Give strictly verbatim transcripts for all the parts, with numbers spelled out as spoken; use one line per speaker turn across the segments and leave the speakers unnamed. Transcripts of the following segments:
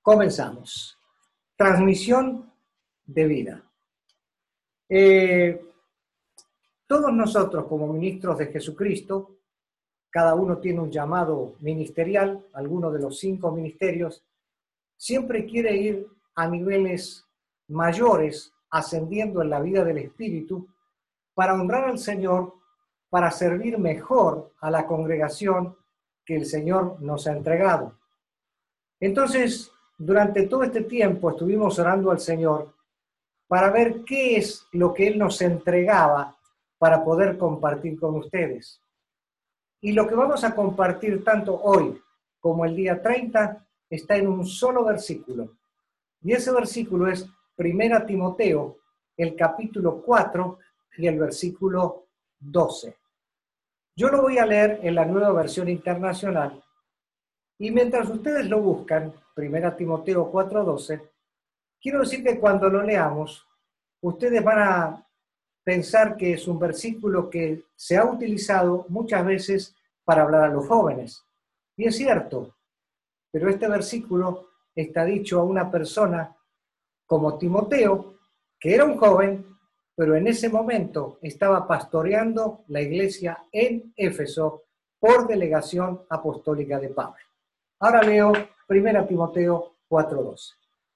Comenzamos. Transmisión de vida. Eh, todos nosotros como ministros de Jesucristo, cada uno tiene un llamado ministerial, alguno de los cinco ministerios, siempre quiere ir a niveles mayores, ascendiendo en la vida del Espíritu, para honrar al Señor, para servir mejor a la congregación que el Señor nos ha entregado. Entonces, durante todo este tiempo estuvimos orando al Señor para ver qué es lo que Él nos entregaba para poder compartir con ustedes. Y lo que vamos a compartir tanto hoy como el día treinta está en un solo versículo. Y ese versículo es Primera Timoteo, el capítulo cuatro y el versículo doce. Yo lo voy a leer en la Nueva Versión Internacional. Y mientras ustedes lo buscan, Primera Timoteo cuatro doce, quiero decir que cuando lo leamos, ustedes van a pensar que es un versículo que se ha utilizado muchas veces para hablar a los jóvenes. Y es cierto, pero este versículo está dicho a una persona como Timoteo, que era un joven, pero en ese momento estaba pastoreando la iglesia en Éfeso por delegación apostólica de Pablo. Ahora leo Primera Timoteo cuatro doce.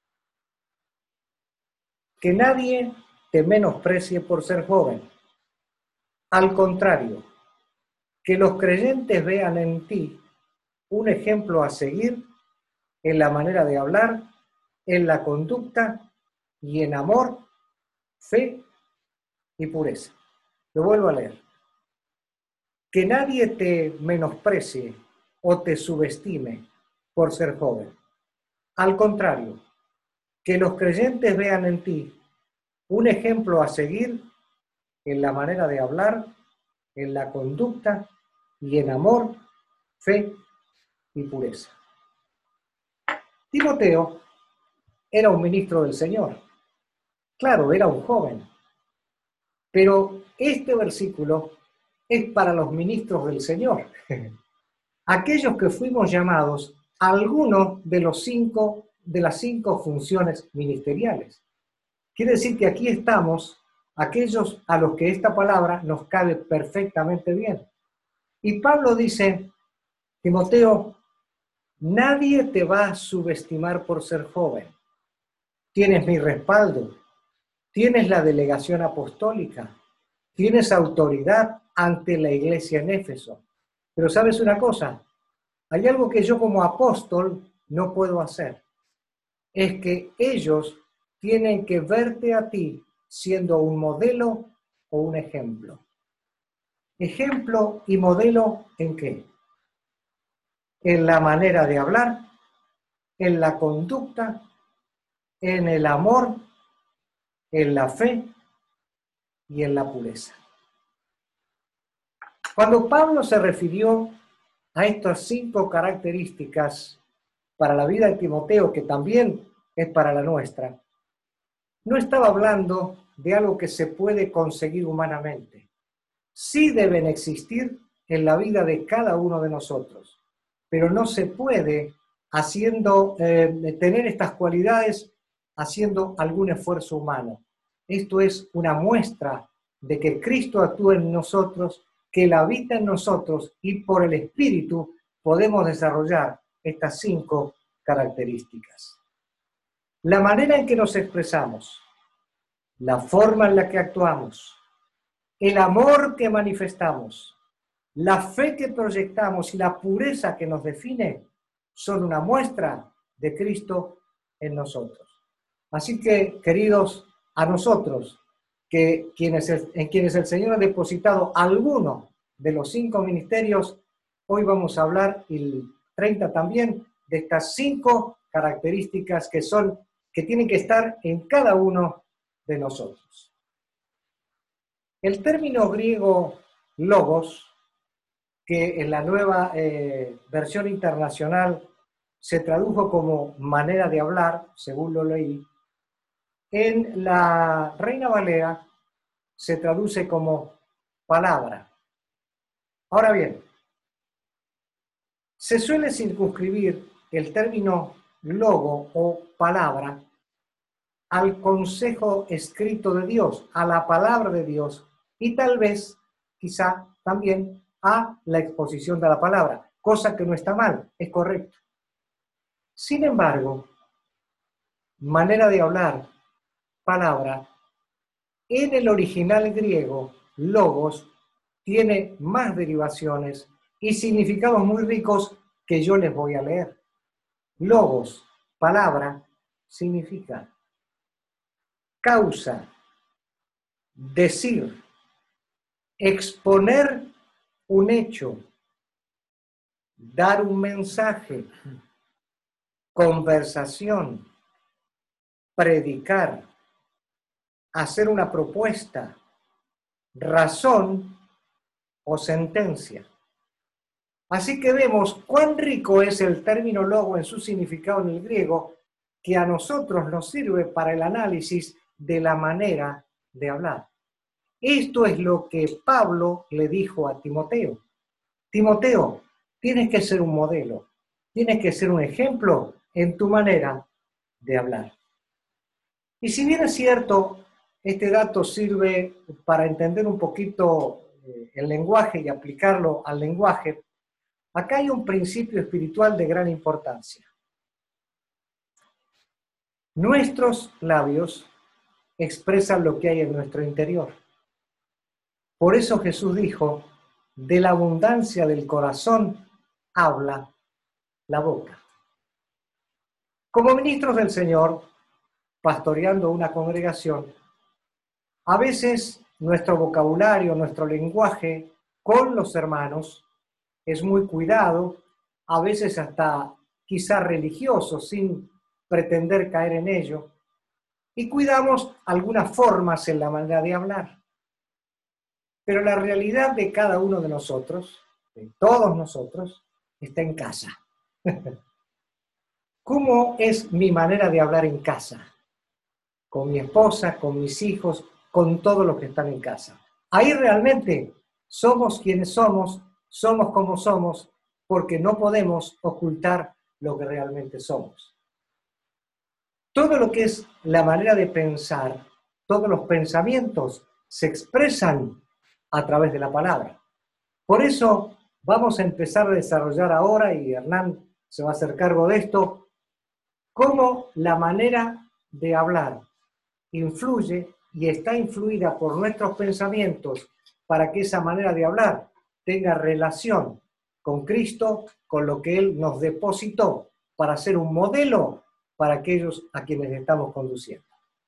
Que nadie te menosprecie por ser joven. Al contrario, que los creyentes vean en ti un ejemplo a seguir en la manera de hablar, en la conducta y en amor, fe y pureza. Lo vuelvo a leer. Que nadie te menosprecie o te subestime por ser joven. Al contrario, que los creyentes vean en ti un ejemplo a seguir en la manera de hablar, en la conducta y en amor, fe y pureza. Timoteo era un ministro del Señor. Claro, era un joven. Pero este versículo es para los ministros del Señor. Aquellos que fuimos llamados a alguno de los cinco de las cinco funciones ministeriales. Quiere decir que aquí estamos aquellos a los que esta palabra nos cabe perfectamente bien. Y Pablo dice, Timoteo, nadie te va a subestimar por ser joven. Tienes mi respaldo, tienes la delegación apostólica, tienes autoridad ante la iglesia en Éfeso. Pero ¿sabes una cosa? Hay algo que yo como apóstol no puedo hacer. Es que ellos tienen que verte a ti siendo un modelo o un ejemplo. ¿Ejemplo y modelo en qué? En la manera de hablar, en la conducta, en el amor, en la fe y en la pureza. Cuando Pablo se refirió a estas cinco características para la vida de Timoteo, que también es para la nuestra, no estaba hablando de algo que se puede conseguir humanamente. Sí deben existir en la vida de cada uno de nosotros, pero no se puede haciendo, eh, tener estas cualidades haciendo algún esfuerzo humano. Esto es una muestra de que Cristo actúa en nosotros, que Él habita en nosotros y por el Espíritu podemos desarrollar estas cinco características. La manera en que nos expresamos, la forma en la que actuamos, el amor que manifestamos, la fe que proyectamos y la pureza que nos define son una muestra de Cristo en nosotros. Así que, queridos, a nosotros, que quienes, en quienes el Señor ha depositado alguno de los cinco ministerios, hoy vamos a hablar, el treinta también, de estas cinco características que son, que tienen que estar en cada uno de nosotros. El término griego logos, que en la nueva eh, versión internacional se tradujo como manera de hablar, según lo leí, en la Reina Valera se traduce como palabra. Ahora bien, se suele circunscribir el término logo o palabra al consejo escrito de Dios, a la palabra de Dios y tal vez, quizá también a la exposición de la palabra, cosa que no está mal, es correcto. Sin embargo, manera de hablar, palabra, en el original griego, logos, tiene más derivaciones y significados muy ricos que yo les voy a leer. Logos, palabra, significa causa, decir, exponer un hecho, dar un mensaje, conversación, predicar, hacer una propuesta, razón o sentencia. Así que vemos cuán rico es el término logo en su significado en el griego, que a nosotros nos sirve para el análisis de la manera de hablar. Esto es lo que Pablo le dijo a Timoteo. Timoteo, tienes que ser un modelo, tienes que ser un ejemplo en tu manera de hablar. Y si bien es cierto, este dato sirve para entender un poquito el lenguaje y aplicarlo al lenguaje, acá hay un principio espiritual de gran importancia. Nuestros labios expresan lo que hay en nuestro interior. Por eso Jesús dijo, de la abundancia del corazón habla la boca. Como ministros del Señor, pastoreando una congregación, a veces nuestro vocabulario, nuestro lenguaje con los hermanos es muy cuidado, a veces hasta quizá religioso, sin pretender caer en ello, y cuidamos algunas formas en la manera de hablar. Pero la realidad de cada uno de nosotros, de todos nosotros, está en casa. ¿Cómo es mi manera de hablar en casa? Con mi esposa, con mis hijos, con todos los que están en casa. Ahí realmente somos quienes somos, somos como somos, porque no podemos ocultar lo que realmente somos. Todo lo que es la manera de pensar, todos los pensamientos se expresan a través de la palabra. Por eso vamos a empezar a desarrollar ahora, y Hernán se va a hacer cargo de esto, cómo la manera de hablar influye y está influida por nuestros pensamientos para que esa manera de hablar tenga relación con Cristo, con lo que Él nos depositó para ser un modelo para aquellos a quienes estamos conduciendo.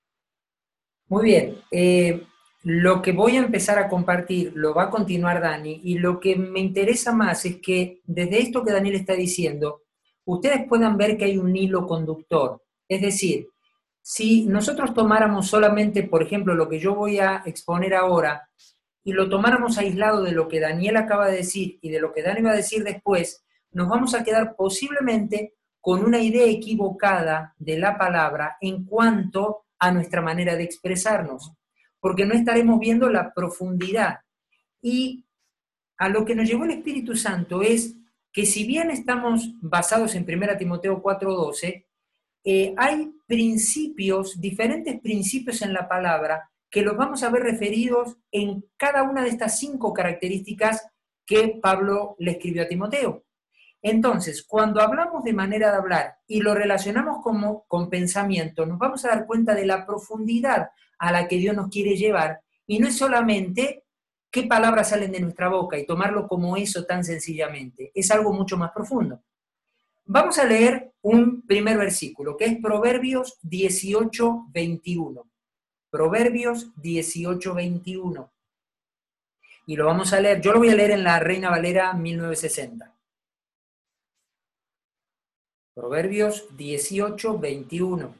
Muy bien. Eh, lo que voy a empezar a compartir lo va a continuar Dani, y lo que me interesa más es que desde esto que Daniel está diciendo, ustedes puedan ver que hay un hilo conductor. Es decir, si nosotros tomáramos solamente, por ejemplo, lo que yo voy a exponer ahora, y lo tomáramos aislado de lo que Daniel acaba de decir y de lo que Dani va a decir después, nos vamos a quedar posiblemente con una idea equivocada de la palabra en cuanto a nuestra manera de expresarnos, porque no estaremos viendo la profundidad. Y a lo que nos llevó el Espíritu Santo es que si bien estamos basados en primera Timoteo cuatro doce, eh, hay principios, diferentes principios en la palabra que los vamos a ver referidos en cada una de estas cinco características que Pablo le escribió a Timoteo. Entonces, cuando hablamos de manera de hablar y lo relacionamos como, con pensamiento, nos vamos a dar cuenta de la profundidad a la que Dios nos quiere llevar, y no es solamente qué palabras salen de nuestra boca y tomarlo como eso tan sencillamente, es algo mucho más profundo. Vamos a leer un primer versículo, que es Proverbios dieciocho veintiuno. Proverbios dieciocho veintiuno. Y lo vamos a leer, yo lo voy a leer en la Reina Valera mil novecientos sesenta. Proverbios dieciocho veintiuno.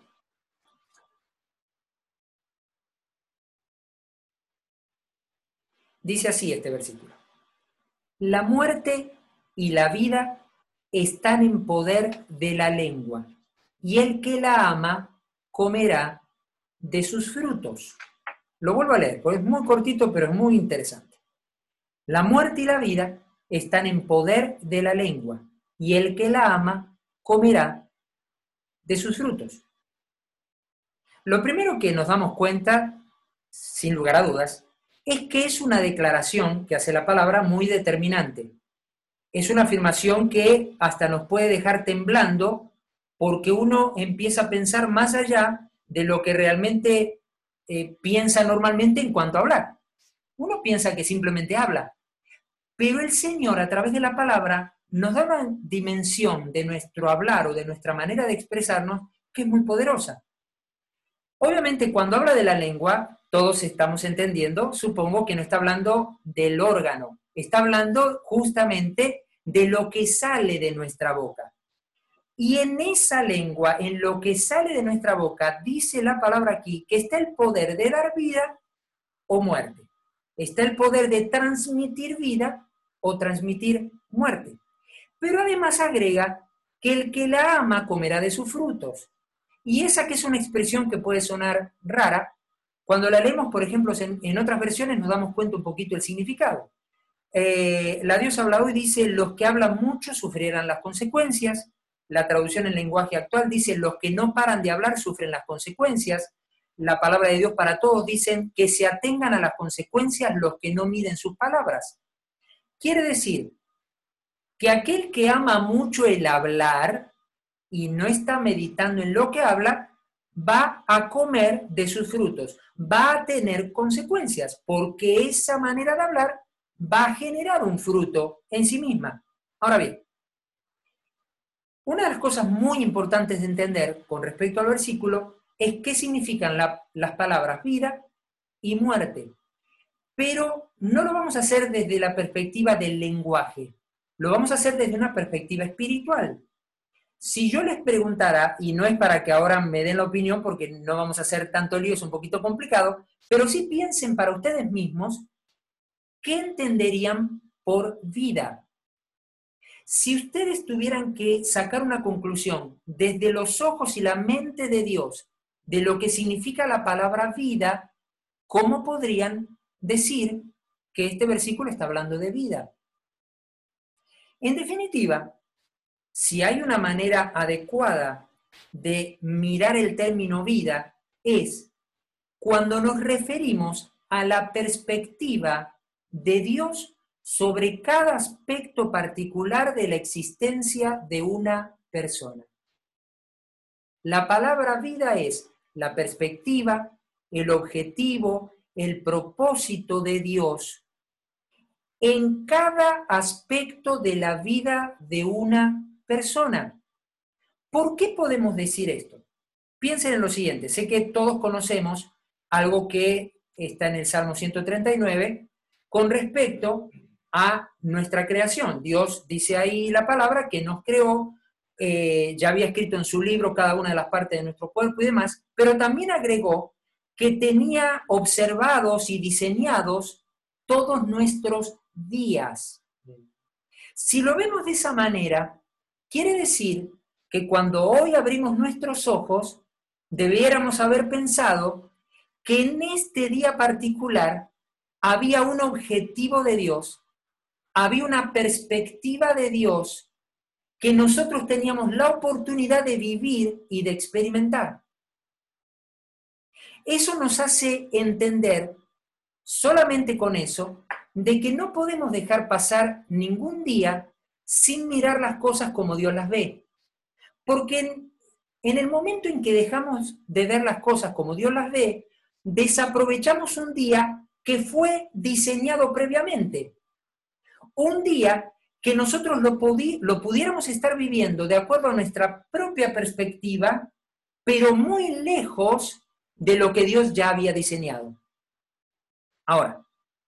Dice así este versículo: la muerte y la vida están en poder de la lengua, y el que la ama comerá de sus frutos. Lo vuelvo a leer, porque es muy cortito, pero es muy interesante. La muerte y la vida están en poder de la lengua, y el que la ama comerá de sus frutos. Lo primero que nos damos cuenta, sin lugar a dudas, es que es una declaración que hace la palabra muy determinante. Es una afirmación que hasta nos puede dejar temblando porque uno empieza a pensar más allá de lo que realmente eh, piensa normalmente en cuanto a hablar. Uno piensa que simplemente habla, pero el Señor a través de la palabra nos da una dimensión de nuestro hablar o de nuestra manera de expresarnos que es muy poderosa. Obviamente, cuando habla de la lengua, todos estamos entendiendo, supongo que no está hablando del órgano, está hablando justamente de lo que sale de nuestra boca. Y en esa lengua, en lo que sale de nuestra boca, dice la palabra aquí que está el poder de dar vida o muerte. Está el poder de transmitir vida o transmitir muerte. Pero además agrega que el que la ama comerá de sus frutos. Y esa que es una expresión que puede sonar rara, cuando la leemos, por ejemplo, en, en otras versiones nos damos cuenta un poquito del significado. Eh, la Dios habla hoy dice, los que hablan mucho sufrirán las consecuencias. La traducción en lenguaje actual dice, los que no paran de hablar sufren las consecuencias. La palabra de Dios para todos dicen que se atengan a las consecuencias los que no miden sus palabras. Quiere decir que aquel que ama mucho el hablar y no está meditando en lo que habla, va a comer de sus frutos, va a tener consecuencias, porque esa manera de hablar va a generar un fruto en sí misma. Ahora bien, una de las cosas muy importantes de entender con respecto al versículo es qué significan la, las palabras vida y muerte. Pero no lo vamos a hacer desde la perspectiva del lenguaje, lo vamos a hacer desde una perspectiva espiritual. Si yo les preguntara, y no es para que ahora me den la opinión porque no vamos a hacer tanto lío, es un poquito complicado, pero sí piensen para ustedes mismos, ¿qué entenderían por vida? Si ustedes tuvieran que sacar una conclusión desde los ojos y la mente de Dios de lo que significa la palabra vida, ¿cómo podrían decir que este versículo está hablando de vida? En definitiva, si hay una manera adecuada de mirar el término vida, es cuando nos referimos a la perspectiva de Dios sobre cada aspecto particular de la existencia de una persona. La palabra vida es la perspectiva, el objetivo, el propósito de Dios en cada aspecto de la vida de una persona. ¿Por qué podemos decir esto? Piensen en lo siguiente, sé que todos conocemos algo que está en el Salmo ciento treinta y nueve con respecto a nuestra creación. Dios dice ahí la palabra que nos creó, eh, ya había escrito en su libro cada una de las partes de nuestro cuerpo y demás, pero también agregó que tenía observados y diseñados todos nuestros días. Si lo vemos de esa manera, quiere decir que cuando hoy abrimos nuestros ojos, debiéramos haber pensado que en este día particular había un objetivo de Dios, había una perspectiva de Dios que nosotros teníamos la oportunidad de vivir y de experimentar. Eso nos hace entender, solamente con eso, de que no podemos dejar pasar ningún día sin mirar las cosas como Dios las ve. Porque en, en el momento en que dejamos de ver las cosas como Dios las ve, desaprovechamos un día que fue diseñado previamente. Un día que nosotros lo, pudi- lo pudiéramos estar viviendo de acuerdo a nuestra propia perspectiva, pero muy lejos de lo que Dios ya había diseñado. Ahora,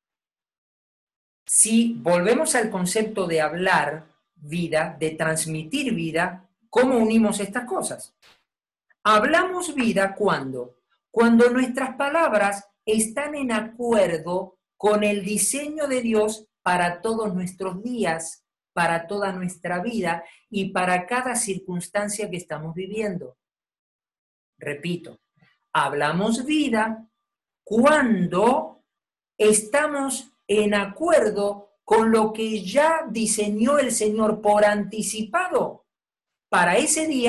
si volvemos al concepto de hablar vida, de transmitir vida, ¿cómo unimos estas cosas? Hablamos vida cuando, cuando nuestras palabras están en acuerdo con el diseño de Dios para todos nuestros días, para toda nuestra vida y para cada circunstancia que estamos viviendo. Repito, hablamos vida cuando estamos en acuerdo con lo que ya diseñó el Señor por anticipado para ese día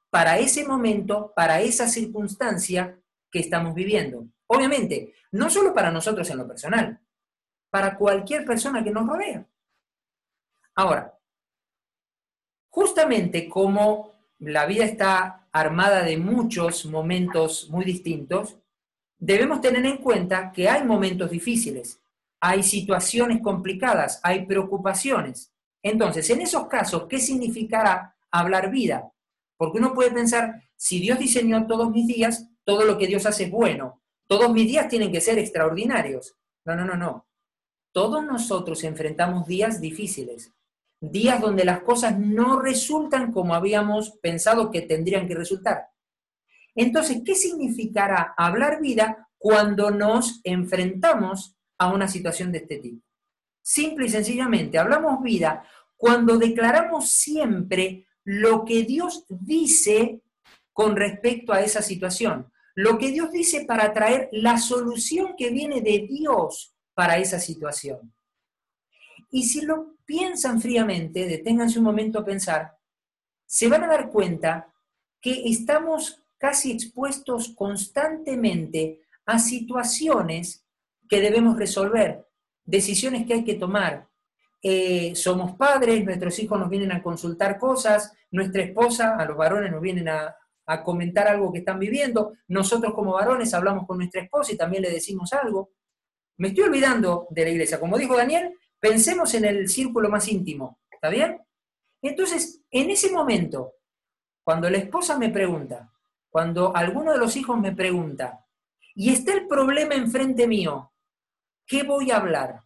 para ese momento, para esa circunstancia que estamos viviendo. Obviamente, no solo para nosotros en lo personal, para cualquier persona que nos rodea. Ahora, justamente como la vida está armada de muchos momentos muy distintos, debemos tener en cuenta que hay momentos difíciles, hay situaciones complicadas, hay preocupaciones. Entonces, en esos casos, ¿qué significará hablar vida? Porque uno puede pensar, si Dios diseñó todos mis días, todo lo que Dios hace es bueno, todos mis días tienen que ser extraordinarios. No, no, no, no. Todos nosotros enfrentamos días difíciles, días donde las cosas no resultan como habíamos pensado que tendrían que resultar. Entonces, ¿qué significará hablar vida cuando nos enfrentamos a una situación de este tipo? Simple y sencillamente, hablamos vida cuando declaramos siempre lo que Dios dice con respecto a esa situación, lo que Dios dice para traer la solución que viene de Dios para esa situación. Y si lo piensan fríamente, deténganse un momento a pensar, se van a dar cuenta que estamos casi expuestos constantemente a situaciones que debemos resolver, decisiones que hay que tomar. Eh, somos padres, nuestros hijos nos vienen a consultar cosas, nuestra esposa, a los varones nos vienen a, a comentar algo que están viviendo, nosotros como varones hablamos con nuestra esposa y también le decimos algo. Me estoy olvidando de la iglesia. Como dijo Daniel, pensemos en el círculo más íntimo, ¿está bien? Entonces, en ese momento, cuando la esposa me pregunta, cuando alguno de los hijos me pregunta, y está el problema enfrente mío, ¿qué voy a hablar?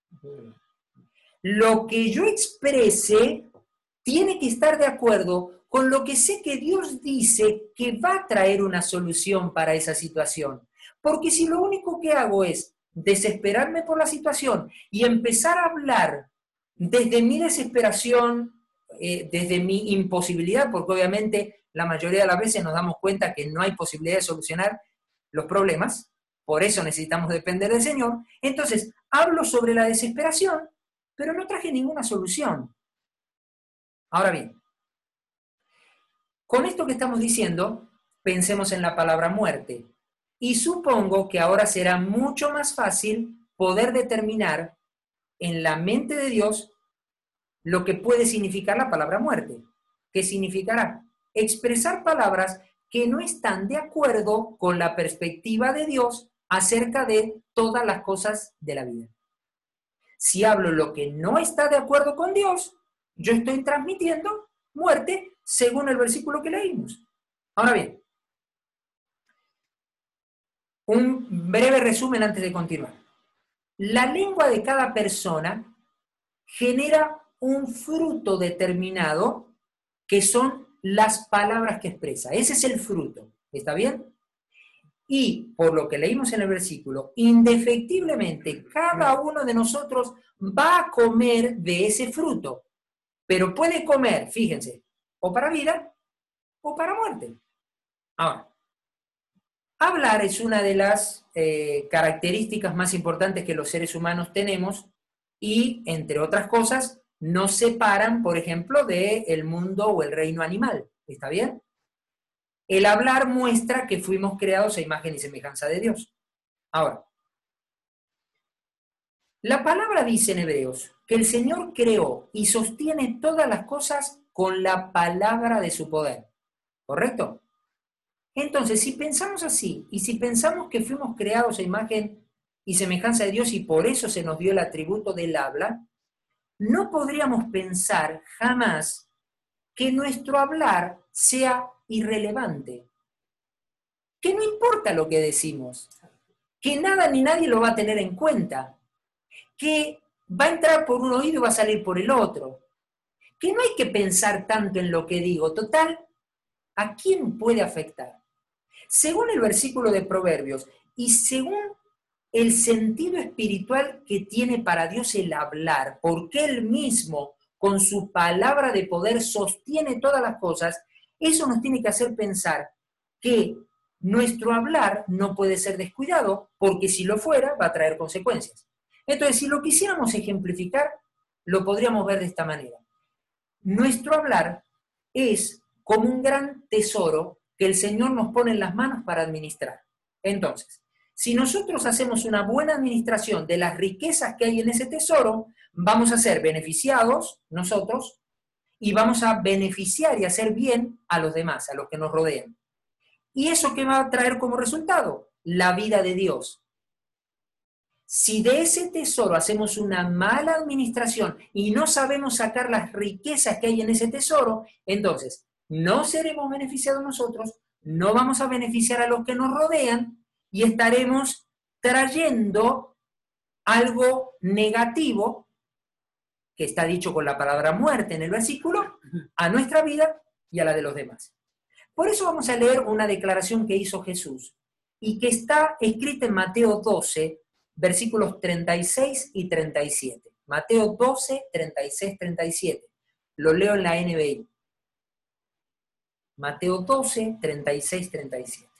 Lo que yo exprese tiene que estar de acuerdo con lo que sé que Dios dice que va a traer una solución para esa situación. Porque si lo único que hago es desesperarme por la situación y empezar a hablar desde mi desesperación, eh, desde mi imposibilidad, porque obviamente la mayoría de las veces nos damos cuenta que no hay posibilidad de solucionar los problemas, por eso necesitamos depender del Señor, entonces hablo sobre la desesperación, pero no traje ninguna solución. Ahora bien, con esto que estamos diciendo, pensemos en la palabra muerte. Y supongo que ahora será mucho más fácil poder determinar en la mente de Dios lo que puede significar la palabra muerte. ¿Qué significará? Expresar palabras que no están de acuerdo con la perspectiva de Dios acerca de todas las cosas de la vida. Si hablo lo que no está de acuerdo con Dios, yo estoy transmitiendo muerte según el versículo que leímos. Ahora bien, un breve resumen antes de continuar. La lengua de cada persona genera un fruto determinado que son las palabras que expresa. Ese es el fruto, ¿está bien? Y por lo que leímos en el versículo, indefectiblemente cada uno de nosotros va a comer de ese fruto, pero puede comer, fíjense, o para vida o para muerte. Ahora, hablar es una de las eh, características más importantes que los seres humanos tenemos y, entre otras cosas, nos separan, por ejemplo, del mundo o el reino animal. ¿Está bien? El hablar muestra que fuimos creados a imagen y semejanza de Dios. Ahora, la palabra dice en Hebreos que el Señor creó y sostiene todas las cosas con la palabra de su poder. ¿Correcto? Entonces, si pensamos así, y si pensamos que fuimos creados a imagen y semejanza de Dios y por eso se nos dio el atributo del habla, no podríamos pensar jamás que nuestro hablar sea irrelevante, que no importa lo que decimos, que nada ni nadie lo va a tener en cuenta, que va a entrar por un oído y va a salir por el otro, que no hay que pensar tanto en lo que digo, total, ¿a quién puede afectar? Según el versículo de Proverbios y según el sentido espiritual que tiene para Dios el hablar, porque Él mismo con su palabra de poder sostiene todas las cosas, eso nos tiene que hacer pensar que nuestro hablar no puede ser descuidado, porque si lo fuera va a traer consecuencias. Entonces, si lo quisiéramos ejemplificar, lo podríamos ver de esta manera. Nuestro hablar es como un gran tesoro que el Señor nos pone en las manos para administrar. Entonces, si nosotros hacemos una buena administración de las riquezas que hay en ese tesoro, vamos a ser beneficiados nosotros y vamos a beneficiar y hacer bien a los demás, a los que nos rodean. ¿Y eso qué va a traer como resultado? La vida de Dios. Si de ese tesoro hacemos una mala administración y no sabemos sacar las riquezas que hay en ese tesoro, entonces no seremos beneficiados nosotros, no vamos a beneficiar a los que nos rodean y estaremos trayendo algo negativo, que está dicho con la palabra muerte en el versículo, a nuestra vida y a la de los demás. Por eso vamos a leer una declaración que hizo Jesús y que está escrita en Mateo doce, versículos treinta y seis y treinta y siete. Mateo doce, treinta y seis, treinta y siete. Lo leo en la N B I. Mateo doce, treinta y seis, treinta y siete.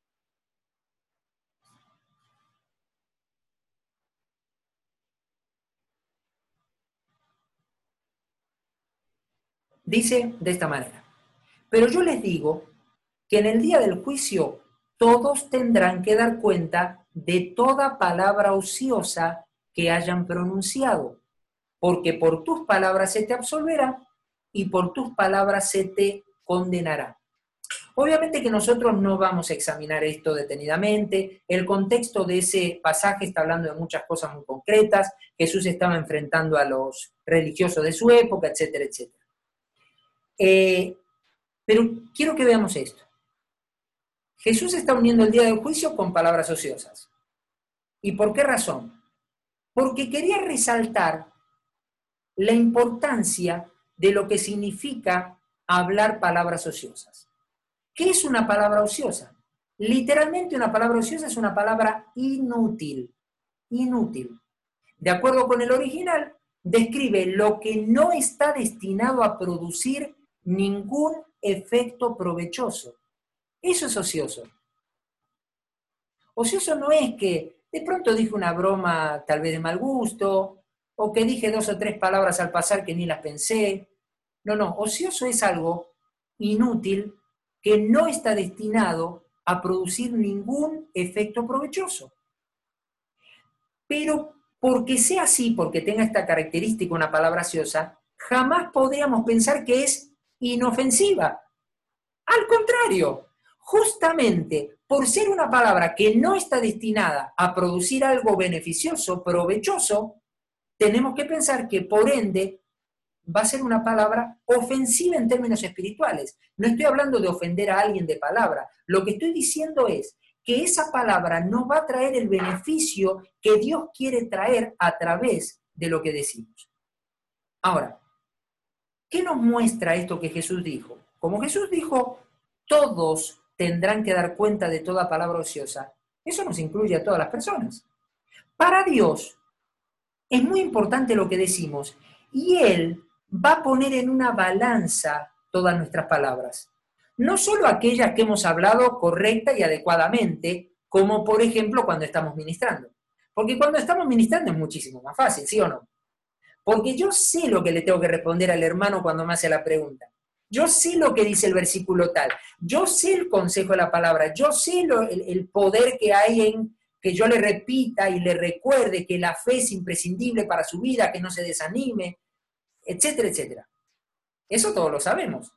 Dice de esta manera: pero yo les digo que en el día del juicio todos tendrán que dar cuenta de toda palabra ociosa que hayan pronunciado, porque por tus palabras se te absolverá y por tus palabras se te condenará. Obviamente que nosotros no vamos a examinar esto detenidamente. El contexto de ese pasaje está hablando de muchas cosas muy concretas. Jesús estaba enfrentando a los religiosos de su época, etcétera, etcétera. Eh, pero quiero que veamos esto. Jesús está uniendo el día del juicio con palabras ociosas. ¿Y por qué razón? Porque quería resaltar la importancia de lo que significa hablar palabras ociosas. ¿Qué es una palabra ociosa? Literalmente una palabra ociosa es una palabra inútil. Inútil. De acuerdo con el original, describe lo que no está destinado a producir ningún efecto provechoso. Eso es ocioso. Ocioso no es que de pronto dije una broma tal vez de mal gusto, o que dije dos o tres palabras al pasar que ni las pensé. No, no, ocioso es algo inútil que no está destinado a producir ningún efecto provechoso. Pero porque sea así, porque tenga esta característica una palabra ociosa, jamás podríamos pensar que es inofensiva. Al contrario, justamente por ser una palabra que no está destinada a producir algo beneficioso, provechoso, tenemos que pensar que por ende va a ser una palabra ofensiva en términos espirituales. No estoy hablando de ofender a alguien de palabra. Lo que estoy diciendo es que esa palabra no va a traer el beneficio que Dios quiere traer a través de lo que decimos. Ahora, ¿qué nos muestra esto que Jesús dijo? Como Jesús dijo, todos tendrán que dar cuenta de toda palabra ociosa. Eso nos incluye a todas las personas. Para Dios es muy importante lo que decimos y Él va a poner en una balanza todas nuestras palabras. No solo aquellas que hemos hablado correcta y adecuadamente, como por ejemplo cuando estamos ministrando. Porque cuando estamos ministrando es muchísimo más fácil, ¿sí o no? Porque yo sé lo que le tengo que responder al hermano cuando me hace la pregunta. Yo sé lo que dice el versículo tal. Yo sé el consejo de la palabra. Yo sé lo, el, el poder que hay en que yo le repita y le recuerde que la fe es imprescindible para su vida, que no se desanime, etcétera, etcétera. Eso todos lo sabemos.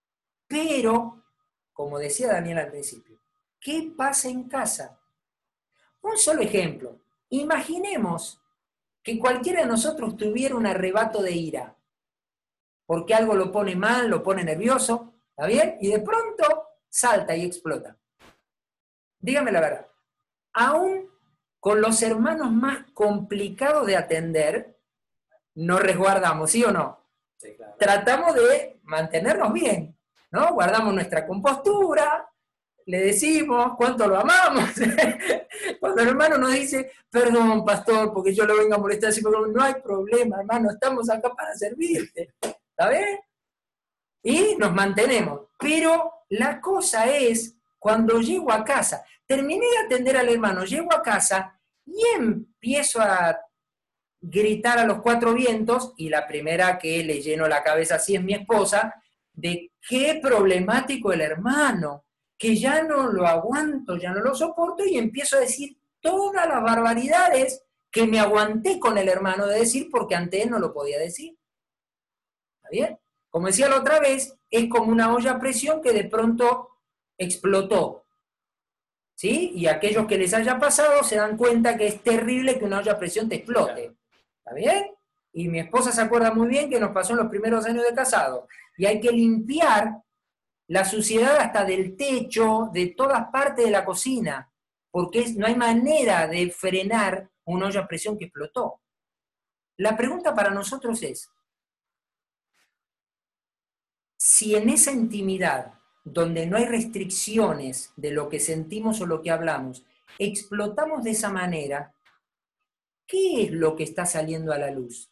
Pero, como decía Daniel al principio, ¿qué pasa en casa? Un solo ejemplo. Imaginemos que cualquiera de nosotros tuviera un arrebato de ira, porque algo lo pone mal, lo pone nervioso, ¿está bien? Y de pronto salta y explota. Dígame la verdad. Aún con los hermanos más complicados de atender, nos resguardamos, ¿sí o no? Sí, claro. Tratamos de mantenernos bien, ¿no? Guardamos nuestra compostura, le decimos cuánto lo amamos. Cuando el hermano nos dice, perdón, pastor, porque yo lo vengo a molestar, así, pero no hay problema, hermano, estamos acá para servirte. ¿Está bien? Y nos mantenemos. Pero la cosa es, cuando llego a casa, terminé de atender al hermano, llego a casa y empiezo a gritar a los cuatro vientos, y la primera que le lleno la cabeza así es mi esposa, de qué problemático el hermano, que ya no lo aguanto, ya no lo soporto, y empiezo a decir todas las barbaridades que me aguanté con el hermano de decir porque ante él no lo podía decir. ¿Está bien? Como decía la otra vez, es como una olla a presión que de pronto explotó. ¿Sí? Y aquellos que les haya pasado se dan cuenta que es terrible que una olla a presión te explote. ¿Está bien? Y mi esposa se acuerda muy bien que nos pasó en los primeros años de casado. Y hay que limpiar la suciedad hasta del techo, de todas partes de la cocina, porque es, no hay manera de frenar una olla a presión que explotó. La pregunta para nosotros es, si en esa intimidad, donde no hay restricciones de lo que sentimos o lo que hablamos, explotamos de esa manera, ¿qué es lo que está saliendo a la luz?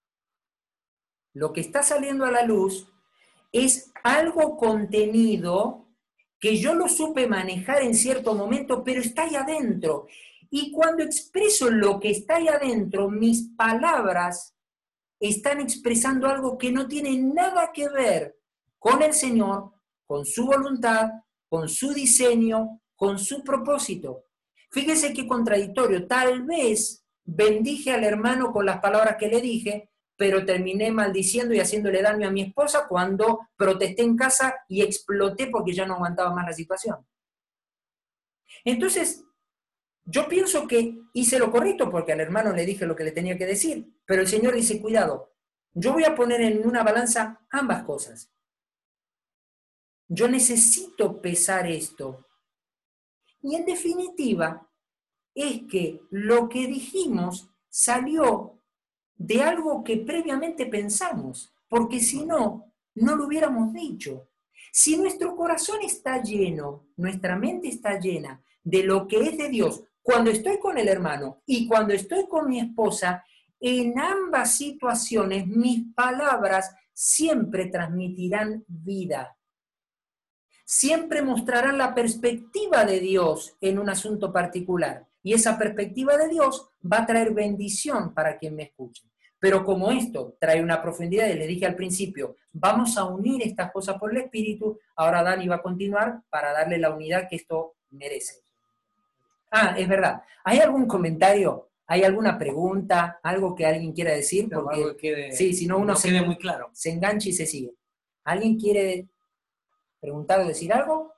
Lo que está saliendo a la luz es algo contenido que yo lo supe manejar en cierto momento, pero está ahí adentro. Y cuando expreso lo que está ahí adentro, mis palabras están expresando algo que no tiene nada que ver con el Señor, con su voluntad, con su diseño, con su propósito. Fíjese qué contradictorio. Tal vez bendije al hermano con las palabras que le dije, pero terminé maldiciendo y haciéndole daño a mi esposa cuando protesté en casa y exploté porque ya no aguantaba más la situación. Entonces, yo pienso que hice lo correcto porque al hermano le dije lo que le tenía que decir, pero el Señor dice, cuidado, yo voy a poner en una balanza ambas cosas. Yo necesito pesar esto. Y en definitiva, es que lo que dijimos salió de algo que previamente pensamos, porque si no, no lo hubiéramos dicho. Si nuestro corazón está lleno, nuestra mente está llena de lo que es de Dios, cuando estoy con el hermano y cuando estoy con mi esposa, en ambas situaciones mis palabras siempre transmitirán vida. Siempre mostrarán la perspectiva de Dios en un asunto particular. Y esa perspectiva de Dios va a traer bendición para quien me escuche. Pero como esto trae una profundidad, y les dije al principio, vamos a unir estas cosas por el Espíritu, ahora Dani va a continuar para darle la unidad que esto merece. Ah, es verdad. ¿Hay algún comentario? ¿Hay alguna pregunta? ¿Algo que alguien quiera decir?
Porque
Porque
algo quede,
sí, si no uno
no
se,
quede muy claro.
Se engancha y se sigue. ¿Alguien quiere preguntar o decir algo?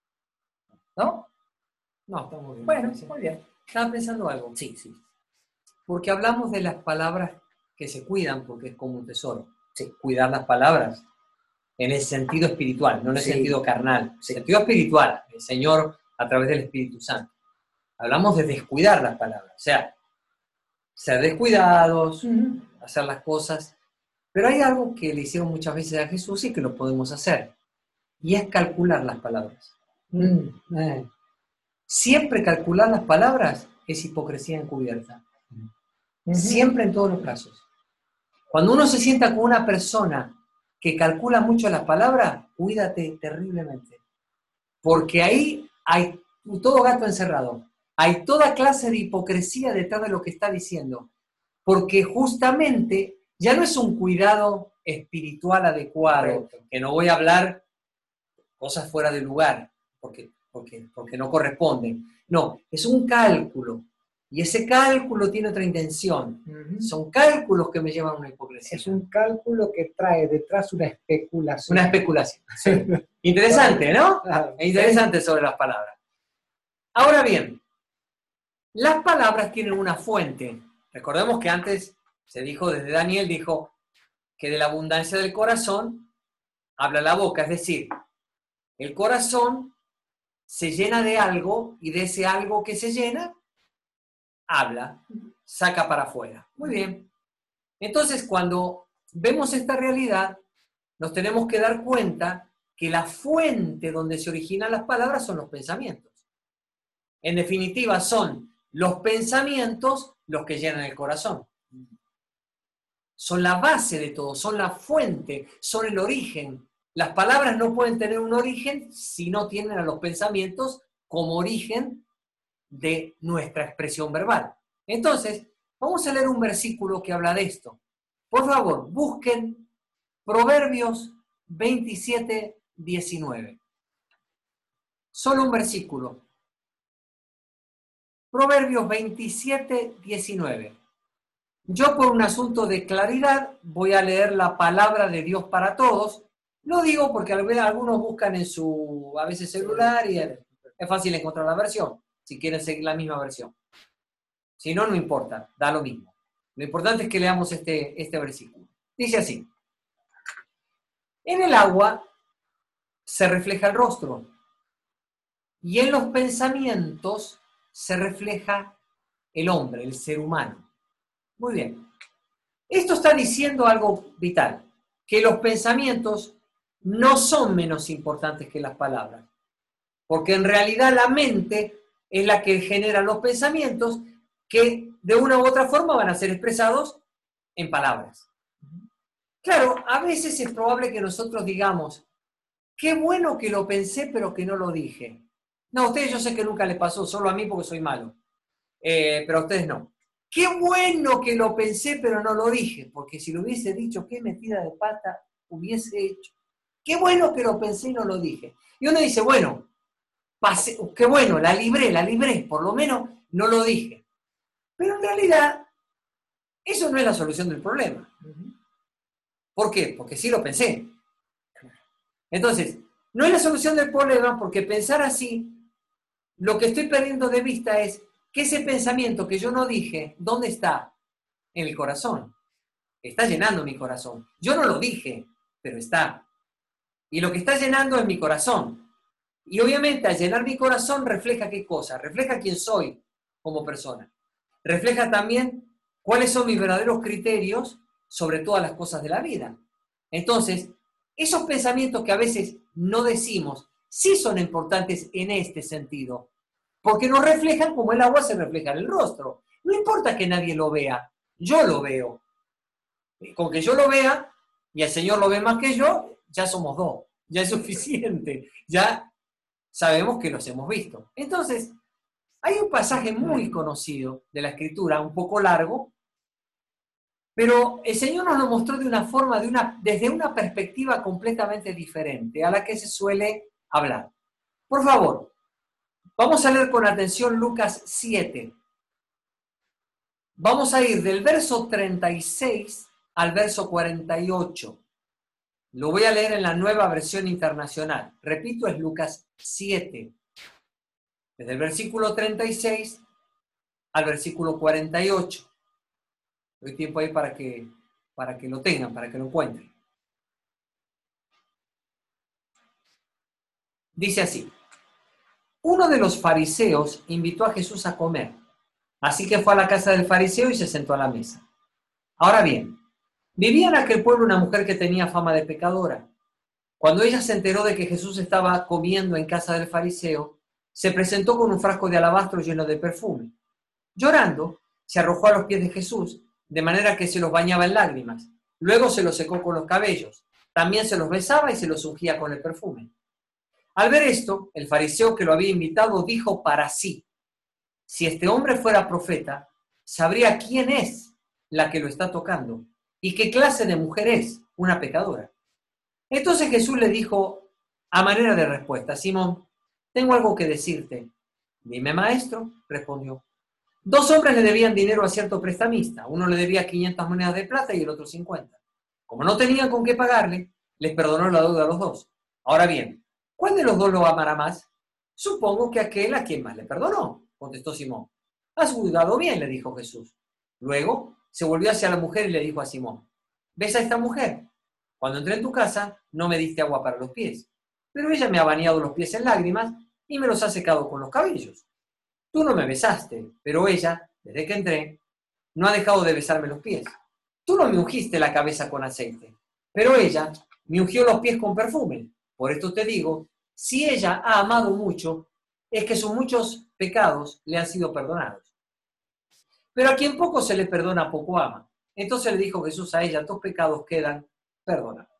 ¿No?
No, estamos bien.
Bueno, muy bien.
Estaba pensando algo.
Sí, sí.
Porque hablamos de las palabras que se cuidan, porque es como un tesoro.
Sí.
Cuidar las palabras en el sentido espiritual, no en el
Sí.
sentido carnal. En el
Sí.
sentido espiritual, el Señor a través del Espíritu Santo. Hablamos de descuidar las palabras. O sea, ser descuidados,
Uh-huh.
hacer las cosas. Pero hay algo que le hicieron muchas veces a Jesús y que lo podemos hacer. Y es calcular las palabras.
Mm.
Eh. Siempre calcular las palabras es hipocresía encubierta.
Uh-huh.
Siempre, en todos los casos. Cuando uno se sienta con una persona que calcula mucho las palabras, cuídate terriblemente. Porque ahí hay todo gato encerrado. Hay toda clase de hipocresía detrás de lo que está diciendo. Porque justamente ya no es un cuidado espiritual adecuado,
Correcto.
que no voy a hablar cosas fuera de lugar, porque, porque, porque no corresponden. No, es un cálculo. Y ese cálculo tiene otra intención.
Uh-huh.
Son cálculos que me llevan a una hipocresía.
Es un cálculo que trae detrás una especulación.
Una especulación. Sí. Interesante, ¿no?
Claro.
Es interesante sobre las palabras. Ahora bien, las palabras tienen una fuente. Recordemos que antes se dijo, desde Daniel dijo, que de la abundancia del corazón habla la boca. Es decir, el corazón se llena de algo y de ese algo que se llena, habla, saca para afuera. Muy bien. Entonces, cuando vemos esta realidad, nos tenemos que dar cuenta que la fuente donde se originan las palabras son los pensamientos. En definitiva, son los pensamientos los que llenan el corazón. Son la base de todo, son la fuente, son el origen. Las palabras no pueden tener un origen si no tienen a los pensamientos como origen de nuestra expresión verbal. Entonces, vamos a leer un versículo que habla de esto. Por favor, busquen Proverbios veintisiete, diecinueve. Solo un versículo. Proverbios veintisiete, diecinueve. Yo, por un asunto de claridad, voy a leer la palabra de Dios para todos. Lo digo porque algunos buscan en su, a veces, celular y es fácil encontrar la versión, si quieren seguir la misma versión. Si no, no importa, da lo mismo. Lo importante es que leamos este, este versículo. Dice así: en el agua se refleja el rostro, y en los pensamientos se refleja el hombre, el ser humano. Muy bien. Esto está diciendo algo vital, que los pensamientos no son menos importantes que las palabras, porque en realidad la mente es la que genera los pensamientos que de una u otra forma van a ser expresados en palabras. Claro, a veces es probable que nosotros digamos, qué bueno que lo pensé pero que no lo dije. No, a ustedes yo sé que nunca les pasó, solo a mí porque soy malo, eh, pero a ustedes no. Qué bueno que lo pensé pero no lo dije, porque si lo hubiese dicho, qué metida de pata hubiese hecho. Qué bueno que lo pensé y no lo dije. Y uno dice, bueno, pasé, qué bueno, la libré, la libré, por lo menos no lo dije. Pero en realidad, eso no es la solución del problema. ¿Por qué? Porque sí lo pensé. Entonces, no es la solución del problema porque pensar así, lo que estoy perdiendo de vista es que ese pensamiento que yo no dije, ¿dónde está? En el corazón. Está llenando mi corazón. Yo no lo dije, pero está. Y lo que está llenando es mi corazón. Y obviamente al llenar mi corazón refleja qué cosa, refleja quién soy como persona. Refleja también cuáles son mis verdaderos criterios sobre todas las cosas de la vida. Entonces, esos pensamientos que a veces no decimos, sí son importantes en este sentido, porque nos reflejan como el agua se refleja en el rostro. No importa que nadie lo vea, yo lo veo. Con que yo lo vea y el Señor lo ve más que yo, ya somos dos, ya es suficiente, ya sabemos que los hemos visto. Entonces, hay un pasaje muy conocido de la Escritura, un poco largo, pero el Señor nos lo mostró de una forma, de una, desde una perspectiva completamente diferente a la que se suele hablar. Por favor, vamos a leer con atención Lucas siete. Vamos a ir del verso treinta y seis al verso cuarenta y ocho. Lo voy a leer en la Nueva Versión Internacional. Repito, es Lucas siete. Desde el versículo treinta y seis al versículo cuarenta y ocho. Doy tiempo ahí para que, para que lo tengan, para que lo encuentren. Dice así: uno de los fariseos invitó a Jesús a comer, así que fue a la casa del fariseo y se sentó a la mesa. Ahora bien, vivía en aquel pueblo una mujer que tenía fama de pecadora. Cuando ella se enteró de que Jesús estaba comiendo en casa del fariseo, se presentó con un frasco de alabastro lleno de perfume. Llorando, se arrojó a los pies de Jesús, de manera que se los bañaba en lágrimas. Luego se los secó con los cabellos. También se los besaba y se los ungía con el perfume. Al ver esto, el fariseo que lo había invitado dijo para sí: si este hombre fuera profeta, sabría quién es la que lo está tocando y qué clase de mujer es, una pecadora. Entonces Jesús le dijo a manera de respuesta: Simón, tengo algo que decirte. Dime, maestro, respondió. Dos hombres le debían dinero a cierto prestamista. Uno le debía quinientas monedas de plata y el otro cincuenta. Como no tenían con qué pagarle, les perdonó la deuda a los dos. Ahora bien, ¿cuál de los dos lo amará más? Supongo que aquel a quien más le perdonó, contestó Simón. Has juzgado bien, le dijo Jesús. Luego se volvió hacia la mujer y le dijo a Simón: ¿ves a esta mujer? Cuando entré en tu casa, no me diste agua para los pies, pero ella me ha bañado los pies en lágrimas y me los ha secado con los cabellos. Tú no me besaste, pero ella, desde que entré, no ha dejado de besarme los pies. Tú no me ungiste la cabeza con aceite, pero ella me ungió los pies con perfume. Por esto te digo, si ella ha amado mucho, es que sus muchos pecados le han sido perdonados. Pero a quien poco se le perdona, poco ama. Entonces le dijo Jesús a ella: tus pecados quedan perdonados.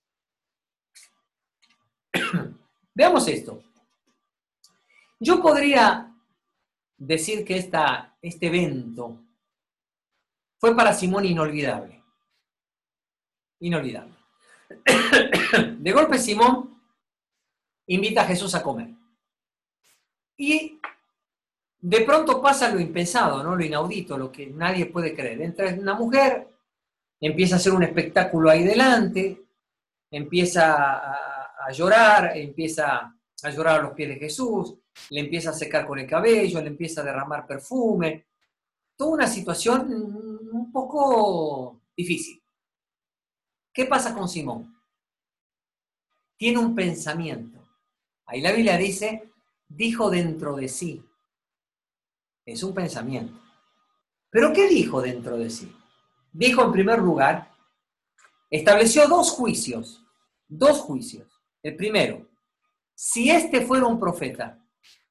Veamos esto. Yo podría decir que esta, este evento fue para Simón inolvidable. Inolvidable. De golpe Simón invita a Jesús a comer. Y de pronto pasa lo impensado, ¿no? Lo inaudito, lo que nadie puede creer. Entra una mujer, empieza a hacer un espectáculo ahí delante, empieza a, a llorar, empieza a llorar a los pies de Jesús, le empieza a secar con el cabello, le empieza a derramar perfume. Toda una situación un poco difícil. ¿Qué pasa con Simón? Tiene un pensamiento. Ahí la Biblia dice, dijo dentro de sí. Es un pensamiento. ¿Pero qué dijo dentro de sí? Dijo en primer lugar, estableció dos juicios. Dos juicios. El primero, si este fuera un profeta.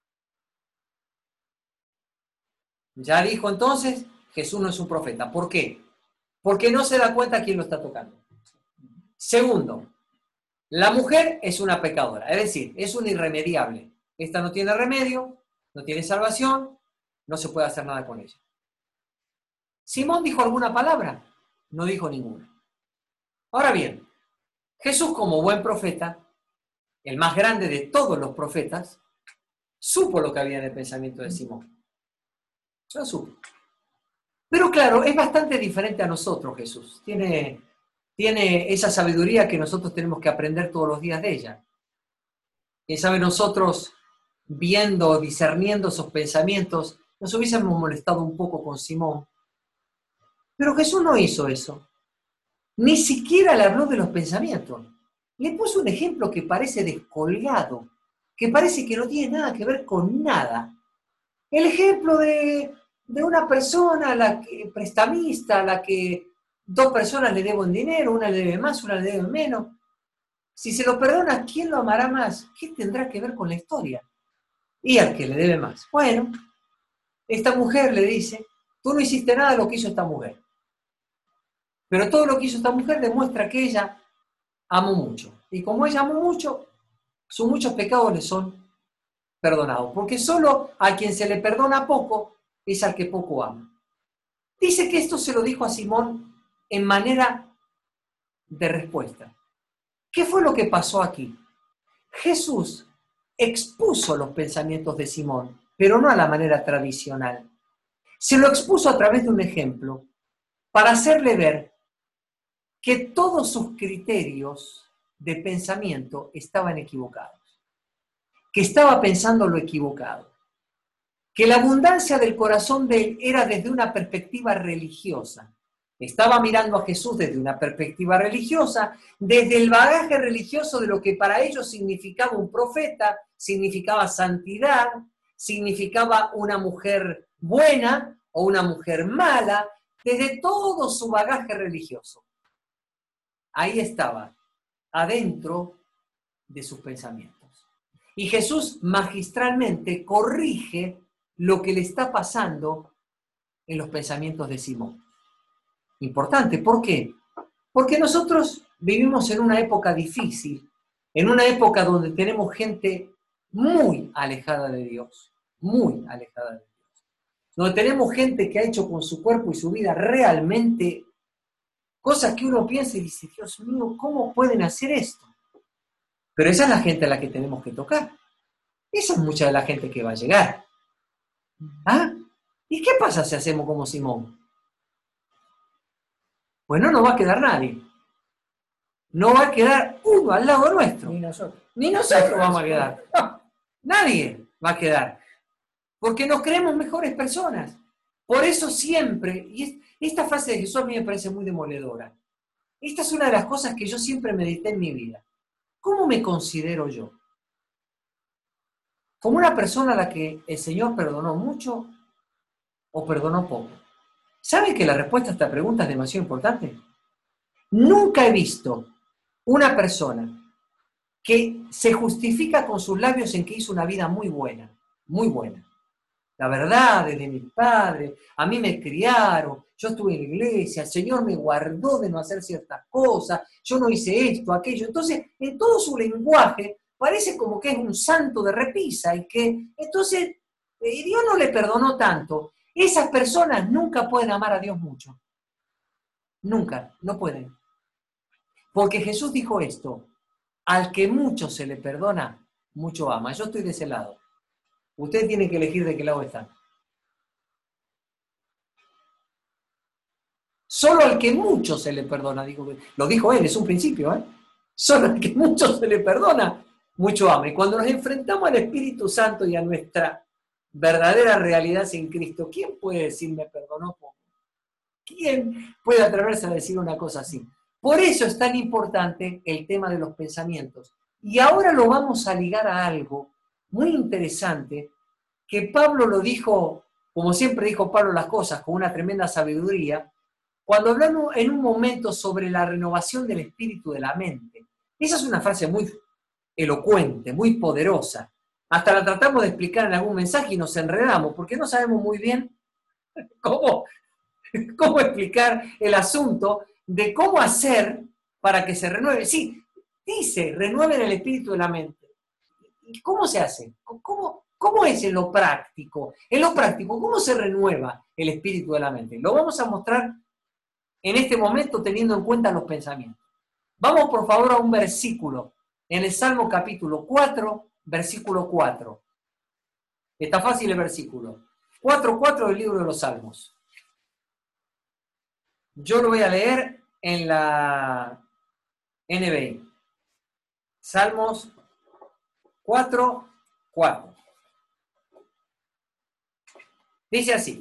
Ya dijo entonces, Jesús no es un profeta. ¿Por qué? Porque no se da cuenta quién lo está tocando. Segundo, la mujer es una pecadora, es decir, es una irremediable. Esta no tiene remedio, no tiene salvación, no se puede hacer nada con ella. ¿Simón dijo alguna palabra? No dijo ninguna. Ahora bien, Jesús como buen profeta, el más grande de todos los profetas, supo lo que había en el pensamiento de Simón. Lo supo. Pero claro, es bastante diferente a nosotros, Jesús. Tiene, tiene esa sabiduría que nosotros tenemos que aprender todos los días de ella. Quién sabe, nosotros viendo, discerniendo esos pensamientos, nos hubiésemos molestado un poco con Simón. Pero Jesús no hizo eso. Ni siquiera le habló de los pensamientos. Le puso un ejemplo que parece descolgado, que parece que no tiene nada que ver con nada. El ejemplo de, de una persona, la que, prestamista, a la que dos personas le deben dinero, una le debe más, una le debe menos. Si se lo perdona, ¿quién lo amará más? ¿Qué tendrá que ver con la historia? Y al que le debe más. Bueno, esta mujer le dice, tú no hiciste nada de lo que hizo esta mujer. Pero todo lo que hizo esta mujer demuestra que ella amó mucho. Y como ella amó mucho, sus muchos pecados le son perdonados. Porque solo a quien se le perdona poco es al que poco ama. Dice que esto se lo dijo a Simón en manera de respuesta. ¿Qué fue lo que pasó aquí? Jesús expuso los pensamientos de Simón, pero no a la manera tradicional. Se lo expuso a través de un ejemplo para hacerle ver que todos sus criterios de pensamiento estaban equivocados, que estaba pensando lo equivocado, que la abundancia del corazón de él era desde una perspectiva religiosa. Estaba mirando a Jesús desde una perspectiva religiosa, desde el bagaje religioso de lo que para ellos significaba un profeta, significaba santidad, significaba una mujer buena o una mujer mala, desde todo su bagaje religioso. Ahí estaba, adentro de sus pensamientos. Y Jesús magistralmente corrige lo que le está pasando en los pensamientos de Simón. Importante, ¿por qué? Porque nosotros vivimos en una época difícil, en una época donde tenemos gente muy alejada de Dios, muy alejada de Dios, donde tenemos gente que ha hecho con su cuerpo y su vida realmente cosas que uno piensa y dice, Dios mío, ¿cómo pueden hacer esto? Pero esa es la gente a la que tenemos que tocar. Esa es mucha de la gente que va a llegar. ¿Ah? ¿Y qué pasa si hacemos como Simón? Bueno, no va a quedar nadie. No va a quedar uno al lado nuestro.
Ni nosotros.
Ni nosotros vamos a quedar. No, nadie va a quedar. Porque nos creemos mejores personas. Por eso siempre, y esta frase de Jesús a mí me parece muy demoledora. Esta es una de las cosas que yo siempre medité en mi vida. ¿Cómo me considero yo? ¿Como una persona a la que el Señor perdonó mucho o perdonó poco? ¿Saben que la respuesta a esta pregunta es demasiado importante? Nunca he visto una persona que se justifica con sus labios en que hizo una vida muy buena, muy buena. La verdad, desde mis padres, a mí me criaron, yo estuve en la iglesia, el Señor me guardó de no hacer ciertas cosas, yo no hice esto, aquello. Entonces, en todo su lenguaje, parece como que es un santo de repisa y que, entonces, eh, Dios no le perdonó tanto. Esas personas nunca pueden amar a Dios mucho. Nunca, no pueden. Porque Jesús dijo esto, al que mucho se le perdona, mucho ama. Yo estoy de ese lado. Ustedes tienen que elegir de qué lado están. Solo al que mucho se le perdona, digo, lo dijo él, es un principio, ¿eh? Solo al que mucho se le perdona, mucho ama. Y cuando nos enfrentamos al Espíritu Santo y a nuestra verdadera realidad sin Cristo, ¿quién puede decir me perdonó poco? ¿Quién puede atreverse a decir una cosa así? Por eso es tan importante el tema de los pensamientos. Y ahora lo vamos a ligar a algo muy interesante, que Pablo lo dijo, como siempre dijo Pablo las cosas, con una tremenda sabiduría, cuando hablamos en un momento sobre la renovación del espíritu de la mente. Esa es una frase muy elocuente, muy poderosa. Hasta la tratamos de explicar en algún mensaje y nos enredamos, porque no sabemos muy bien cómo, cómo explicar el asunto de cómo hacer para que se renueve. Sí, dice, renueven el espíritu de la mente. ¿Y cómo se hace? ¿Cómo, cómo es en lo práctico? En lo práctico, ¿cómo se renueva el espíritu de la mente? Lo vamos a mostrar en este momento teniendo en cuenta los pensamientos. Vamos por favor a un versículo, en el Salmo capítulo cuatro, versículo cuatro. Está fácil el versículo. cuatro cuatro del libro de los Salmos. Yo lo voy a leer en la N B I. Salmos cuatro cuatro. Dice así: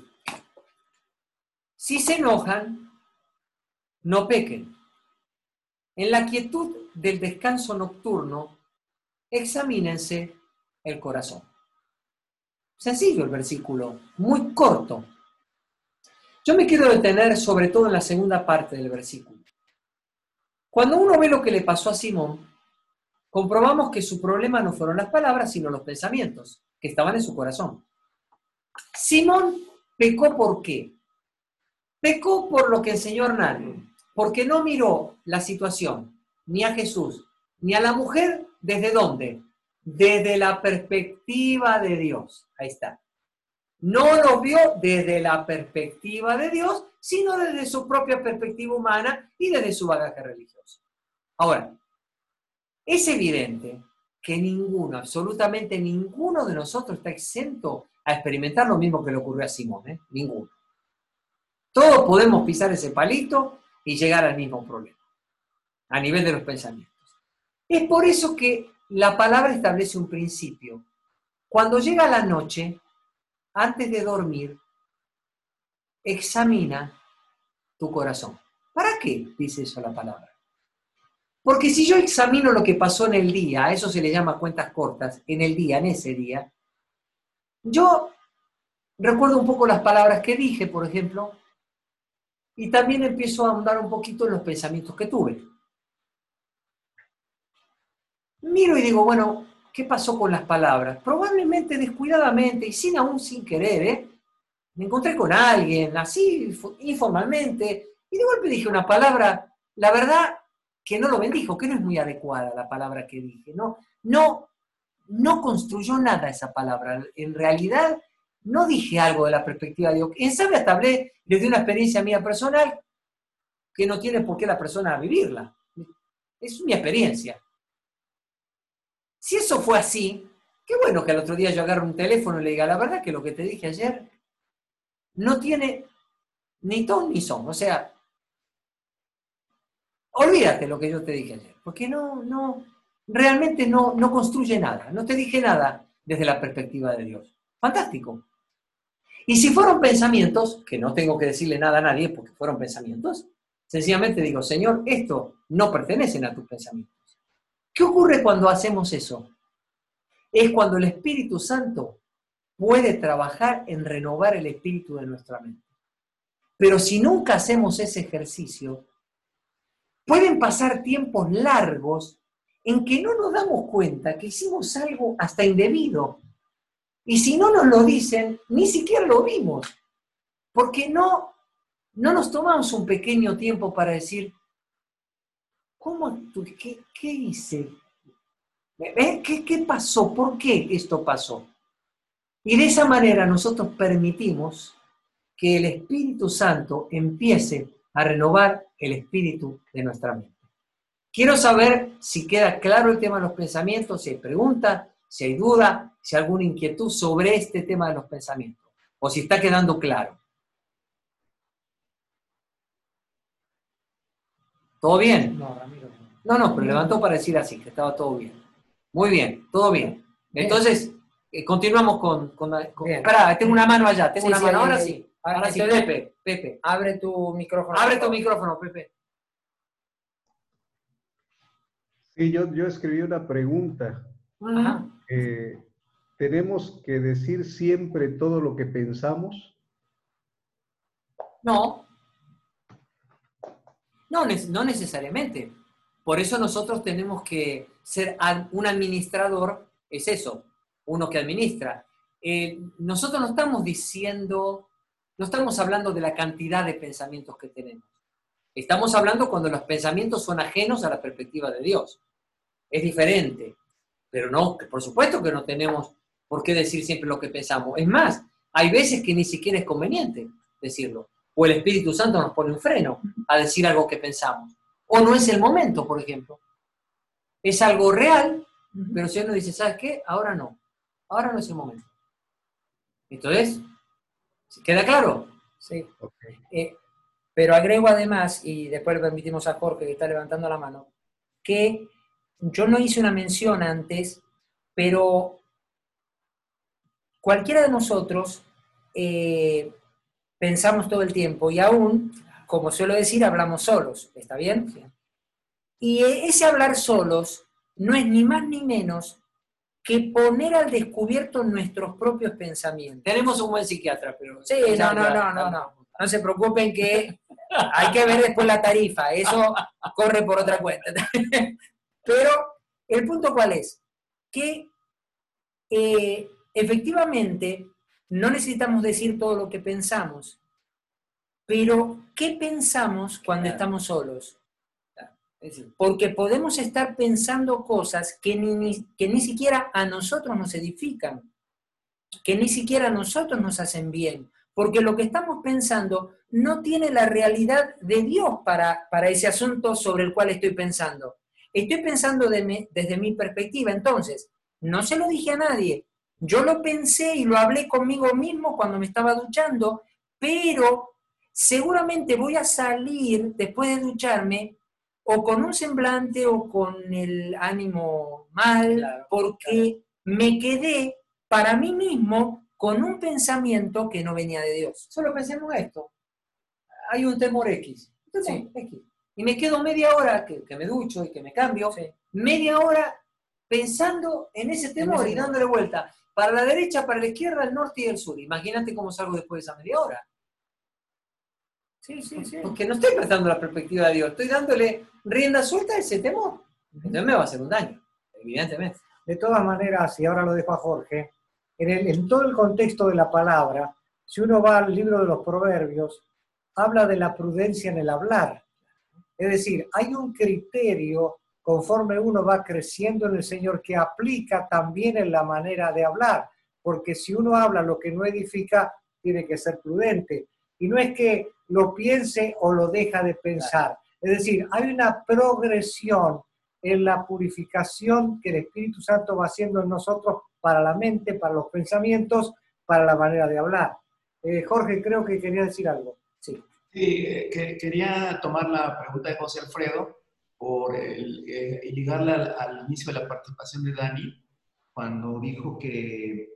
si se enojan, no pequen. En la quietud del descanso nocturno, examínense el corazón. Sencillo el versículo, muy corto. Yo me quiero detener sobre todo en la segunda parte del versículo. Cuando uno ve lo que le pasó a Simón, comprobamos que su problema no fueron las palabras, sino los pensamientos que estaban en su corazón. Simón pecó ¿por qué? Pecó por lo que enseñó Hernán, porque no miró la situación, ni a Jesús, ni a la mujer, ¿desde dónde? Desde la perspectiva de Dios. Ahí está. No lo vio desde la perspectiva de Dios, sino desde su propia perspectiva humana y desde su bagaje religioso. Ahora, es evidente que ninguno, absolutamente ninguno de nosotros está exento a experimentar lo mismo que le ocurrió a Simón, ¿eh? Ninguno. Todos podemos pisar ese palito y llegar al mismo problema, a nivel de los pensamientos. Es por eso que la palabra establece un principio. Cuando llega la noche, antes de dormir, examina tu corazón. ¿Para qué dice eso la palabra? Porque si yo examino lo que pasó en el día, a eso se le llama cuentas cortas, en el día, en ese día, yo recuerdo un poco las palabras que dije, por ejemplo, y también empiezo a ahondar un poquito en los pensamientos que tuve. Miro y digo, bueno, ¿qué pasó con las palabras? Probablemente descuidadamente y sin aún sin querer, ¿eh? Me encontré con alguien, así informalmente, y de golpe dije una palabra, la verdad, que no lo bendijo, que no es muy adecuada la palabra que dije. No, no, no construyó nada esa palabra. En realidad, no dije algo de la perspectiva de Dios. En sabe, hasta hablé desde una experiencia mía personal que no tiene por qué la persona vivirla. Es mi experiencia. Si eso fue así, qué bueno que al otro día yo agarre un teléfono y le diga, la verdad que lo que te dije ayer no tiene ni ton ni son. O sea, olvídate lo que yo te dije ayer, porque no, no, realmente no, no construye nada. No te dije nada desde la perspectiva de Dios. Fantástico. Y si fueron pensamientos, que no tengo que decirle nada a nadie porque fueron pensamientos, sencillamente digo, Señor, esto no pertenecen a tus pensamientos. ¿Qué ocurre cuando hacemos eso? Es cuando el Espíritu Santo puede trabajar en renovar el espíritu de nuestra mente. Pero si nunca hacemos ese ejercicio, pueden pasar tiempos largos en que no nos damos cuenta que hicimos algo hasta indebido. Y si no nos lo dicen, ni siquiera lo vimos. Porque no, no nos tomamos un pequeño tiempo para decir, ¿cómo actué? ¿Qué, qué hice? ¿Qué, ¿Qué pasó? ¿Por qué esto pasó? Y de esa manera nosotros permitimos que el Espíritu Santo empiece a renovar el espíritu de nuestra mente. Quiero saber si queda claro el tema de los pensamientos, si hay preguntas, si hay duda, si hay alguna inquietud sobre este tema de los pensamientos, o si está quedando claro. ¿Todo bien?
No, Ramiro.
No, no, pero levantó para decir así, que estaba todo bien. Muy bien, todo bien. Entonces, eh, continuamos con... con, con Esperá, tengo una mano allá, tengo
Sí,
una
sí,
mano.
ahí,
Ahora
ahí.
sí,
Ahora
ahora sí,
estoy-
Pepe, Pepe.
Abre tu micrófono.
Abre
por
tu
favor.
micrófono, Pepe.
Sí, yo, yo escribí una pregunta.
Ajá.
Eh, ¿tenemos que decir siempre todo lo que pensamos?
No. No, ne- no necesariamente. Por eso nosotros tenemos que ser ad- un administrador, es eso, uno que administra. Eh, nosotros no estamos diciendo, no estamos hablando de la cantidad de pensamientos que tenemos. Estamos hablando cuando los pensamientos son ajenos a la perspectiva de Dios. Es diferente, pero no, por supuesto que no tenemos por qué decir siempre lo que pensamos. Es más, hay veces que ni siquiera es conveniente decirlo. O el Espíritu Santo nos pone un freno a decir algo que pensamos. O no es el momento, por ejemplo. Es algo real, pero si uno dice, ¿sabes qué? Ahora no. Ahora no es el momento. Entonces, ¿queda claro?
Sí.
Okay.
Eh, pero agrego además, y después le permitimos a Jorge que está levantando la mano, que yo no hice una mención antes, pero cualquiera de nosotros eh, pensamos todo el tiempo y aún, como suelo decir, hablamos solos, ¿está bien?
Sí.
Y ese hablar solos no es ni más ni menos que poner al descubierto nuestros propios pensamientos.
Tenemos un buen psiquiatra, pero...
Sí, no, no, no, no, no. No se preocupen que hay que ver después la tarifa, eso corre por otra cuenta. Pero el punto cuál es, que eh, efectivamente no necesitamos decir todo lo que pensamos, pero ¿qué pensamos cuando
Claro.
estamos solos?
Es decir,
Porque podemos estar pensando cosas que ni, ni- que ni siquiera a nosotros nos edifican, que ni siquiera a nosotros nos hacen bien, porque lo que estamos pensando no tiene la realidad de Dios para, para ese asunto sobre el cual estoy pensando. Estoy pensando de mi- desde mi perspectiva, entonces, no se lo dije a nadie, yo lo pensé y lo hablé conmigo mismo cuando me estaba duchando, pero seguramente voy a salir después de ducharme o con un semblante o con el ánimo mal,
Claro,
porque me quedé para mí mismo con un pensamiento que no venía de Dios.
solo pensemos esto. Hay un temor X. Un temor
Sí.
X. Y me quedo media hora, que, que me ducho y que me cambio,
Sí.
media hora pensando en ese temor
ese
y
temor.
dándole vuelta. Para la derecha, para la izquierda, al norte y al sur. Imagínate cómo salgo después de esa media hora.
Sí, sí, sí.
Porque no estoy prestando la perspectiva de Dios, estoy dándole rienda suelta a ese temor. Entonces me va a hacer un daño, evidentemente.
De todas maneras, y ahora lo dejo a Jorge, en, el- en todo el contexto de la palabra, si uno va al libro de los Proverbios, habla de la prudencia en el hablar. Es decir, hay un criterio conforme uno va creciendo en el Señor que aplica también en la manera de hablar, porque si uno habla lo que no edifica, tiene que ser prudente. Y no es que lo piense o lo deja de pensar. Es decir, hay una progresión en la purificación que el Espíritu Santo va haciendo en nosotros para la mente, para los pensamientos, para la manera de hablar. Eh, Jorge, creo que quería decir algo. Sí.
Sí, eh, que, quería tomar la pregunta de José Alfredo por el, eh, y ligarla al, al inicio de la participación de Dani, cuando dijo que